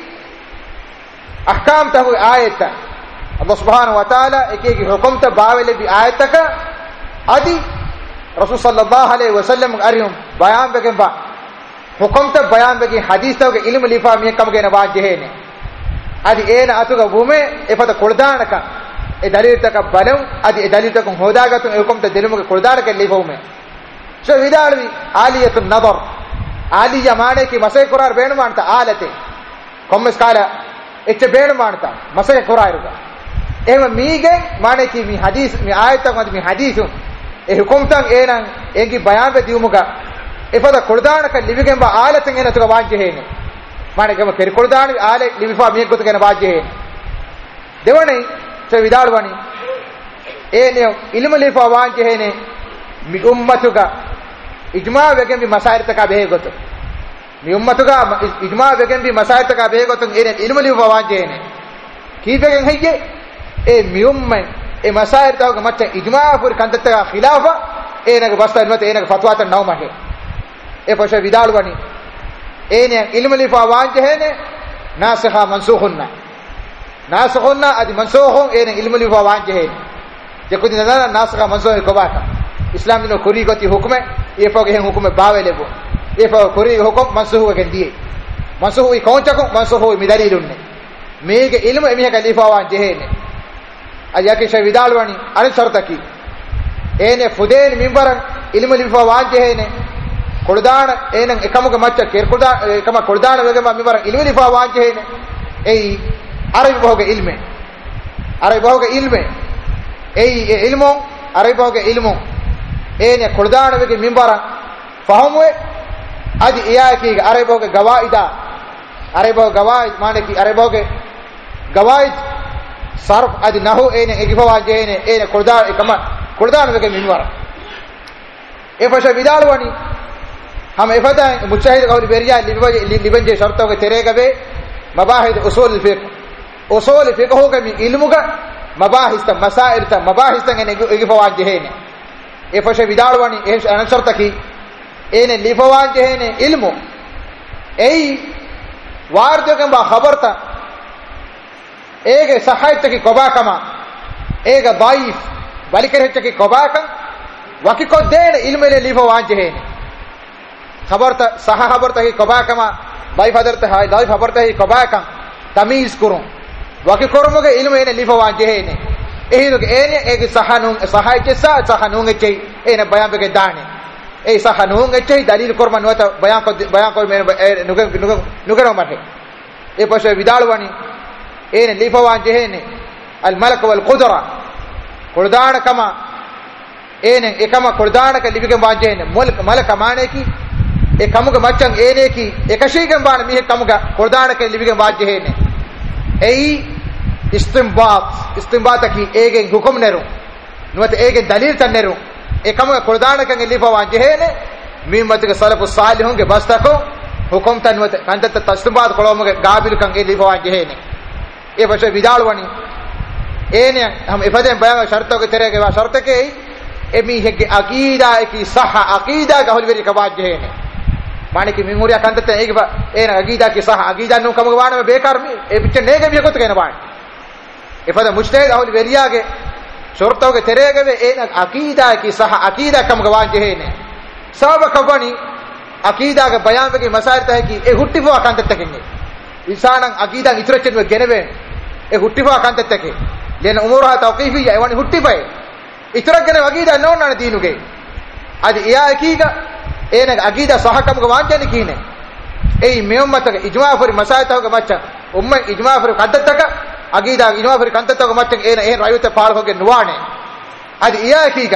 ahkam ta hu ayata Allah subhanahu wa ta'ala eke ki hukum ta bawele bi ayataka adi Rasul sallallahu alaihi wasallam arihum bayan beken ba hukum ta bayan begi hadis ta ke ilmu lifa mi kam ge na ba je ne adi ena atuga bume e pata koldanaka e dalil tak balum adi e dalil tak hodagatun e hukum ta delumuge qur'an ke lifume so vidalwi aliyatun nadar aliya mane ki masay qurar beenu manta alate kommes kala ecce beenu manta masay quraruga ehma mige mane ki mi hadis mi ayatan wad mi hadisun e hukum tan enan engi bayan be diumuga efada qur'an ka livigen ba alaten ena tuga wajje hene mane gama keri qur'an ale livifa mi gotu gena wajje hene devane so vidalwani ene ilmu lifa wajje hene mi ummatuga ijma wegen bi masail taka behe goto mi ummatuga ijma wegen bi masail taka behe goto ene ilmu lifa wajje hene kibegen hayye e mi ummen e masail taka macha ijma pur kandata khilafa ene ga basta ilmate ene ga fatwa tan naw mahe e poshe vidalwani ene ilmu lifa wajje hene nasikha mansukhunna nasikhunna adi mansukhun ene ilmu lifa wajje hene jekudi nadana nasikha mansukh ko bata islam dino kuri goti hukume e foge hen hukume bawelebo e fo kuri hukum mansukh gen diye mansukh i konchako mansukh mi dalilunne mege ilmu emi ha khalifa wa jehene ayake shavidalwani an shartaki ene fudel minbaran ilmu lifa wa jehene qur'an enen ekamuge macca ker qur'an ekama qur'an wege minbaran ilmu lifa wa jehene ei arabi boge ilme arabi boge ilme ei ilmu arabi boge ilmu ene qur'an wege minbara fahamwe adi iyaki araboge gawaida arabo gawaid mane ki araboge gawaid sarf adi nahu ene egifawa jene ene qur'an ekama qur'an wege minbara e fasha vidalwani हम इफदा मुजाहिद कौल बेरिया लिबन जे शर्तों के तेरे गवे मबाहिद उसूल फिक्र उसूल फिक्र हो गमी इल्म का मबाहिस त मसाइल त मबाहिस त ने एगी फवाज जे ने ए फशे विदालवानी ए अनशर्त की एने लिफवाज जे ने इल्म एई वार जो के बा खबर त एगे सहायत की कबा कमा एगे दाइफ बलिकर की कबा का वकी को देन इल्म ले लिफवाज जे ने खबर त सहा खबर त ही कबा कमा दाइफ हदर त है दाइफ खबर त ही कबा का तमीज करूं वकी करमुगे इल्म एने लिफवाज जे ने एही लोग एने एगे सहानु सहाय के सा सहानु के चई एने बयान के दाने ए सहानु के चई दलील करमन वत बयान को बयान को मेरे नुगे नुगे नुगे रो माथे ए पछे विदालवानी एने लिफवाज जे ने अल मलक वल कुदरा कुर्दान कमा एने एकमा कुर्दान के लिबिगे वाजे ने मुल्क मलक माने की ए कमुगे मचंग एने की एकशी के बाण मी कमुगा कुर्दान के लिबिगे वाजे ने एई इस्तिंबात इस्तिंबात की एगे हुकुम नेरू नुवत एगे दलील तन्नेरू एकम कुर्दान के लिफा वाजे ने मीमत के सलफ सालिहुं के बस तको हुकुम तन्वत कंत तस्तिंबात कोलोमगे गाबिल कंगे लिफा वाजे ने ए बचे विदालवनी एने हम इफदे बयान शर्तों के तेरे के वा शर्त के एमी है के अकीदा की सह अकीदा का हलवेरी का वाजे ने माने की मिमुरिया कंत ते एक बा एन अकीदा की सह अकीदा नु कमगवान में बेकार में ए बिच नेगे भी को कहना बाण इफदा मुजतहिद अहल वेरिया के शर्तों के तेरे के ए अकीदा की सह अकीदा कम गवान जे ने सब खबनी अकीदा के बयान के मसाइल है कि ए हुट्टिफो अकांत तकेंगे इंसान अकीदा इतरचन में गेनेवे ए हुट्टिफो अकांत तके लेन उमरहा तौकीफी या वन हुट्टिफे इतर गने अकीदा नो न दीनुगे आज या अकीदा ए न अकीदा सह कम गवान जे कीने ए मेउम्मत के इजमा फर मसाइल हो के मच्चा उम्म इजमा फर कद्द तक अकीदा इजमा फर कंत तक मच्चा ए न ए रायुते फाल हो के नुवाने आज या अकीदा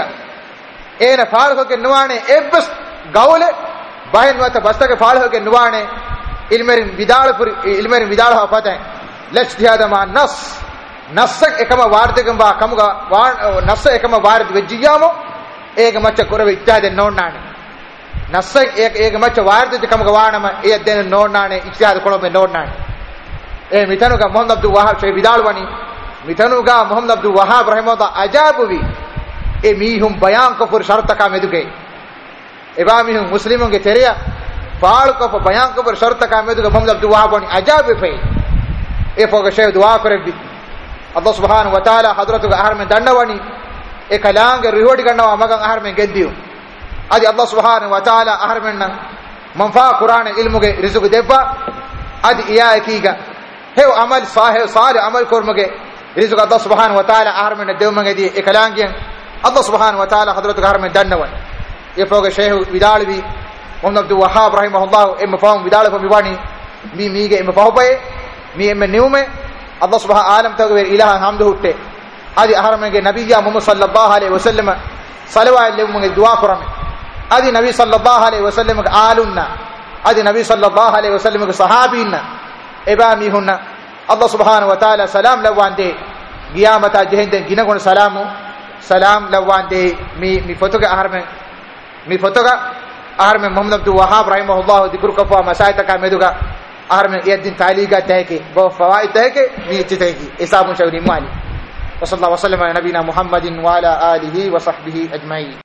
ए न फाल हो के नुवाने ए बस गावले बाहन मत बस्ता के फाल हो के नुवाने इल्मेर विदाल फर इल्मेर विदाल हो पता है लच दिया मा नस नस एकम वार्द के बा कम गा नस एकम वार्द वेजियामो एक मच्चा कुरवे इत्यादि नोनाने नस एक एक मच्चा वार्द कम गवान में ए देन नोनाने इत्यादि कोलो में नोनाने ए मिथनु का मोहम्मद अब्दुल वहाब शे विदालवानी मिथनु का मोहम्मद अब्दुल वहाब रहमतुल्लाह अजाब भी ए मी हम बयान को पुर शर्त का मेदुगे एबा मी हम मुस्लिमों के तेरिया फाल को बयान को पुर शर्त का मेदुगे मोहम्मद अब्दुल वहाब ने अजाब पे ए फोग शे दुआ करे दी अल्लाह सुब्हान व तआला हजरत का आहर में दंडवानी ए कलांग रिहोडी गन्ना मगन आहर में गेदियो अदि अल्लाह सुब्हान व तआला आहर में मनफा कुरान इल्म के रिज़्क देबा अदि या कीगा हे अमल साहे सारे अमल कोरमगे rizq Allah subhanahu wa ta'ala aharmen devmangedi ekalangen Allah subhanahu wa ta'ala hadratu aharmen dannawan yefoge sheikh vidalbi Muhammad Abdul Wahhab rahimahullah em fahum vidal ko miwani mi mige em fahopaye mi em neume Allah subhanahu alam tagwer ilaha hamdu hutte adi aharmenge nabiyya Muhammad sallallahu alaihi wasallam salawat lewmenge dua korame adi nabi sallallahu alaihi wasallam ke alunna adi nabi sallallahu alaihi wasallam ke sahabinna eba mi hunna Allah subhanahu wa ta'ala salam lawande qiyamata jehenden ginagon salamu salam lawande mi mi fotoga aharmen mi fotoga aharmen Muhammad Abdul Wahhab rahimahullah dikru kafa masaita ka meduga aharmen yaddin taliga tahke bo fawaid tahke mi titeki isabun shawri mali wa sallallahu wa sallam ala nabina Muhammadin wa ala alihi wa sahbihi ajma'in.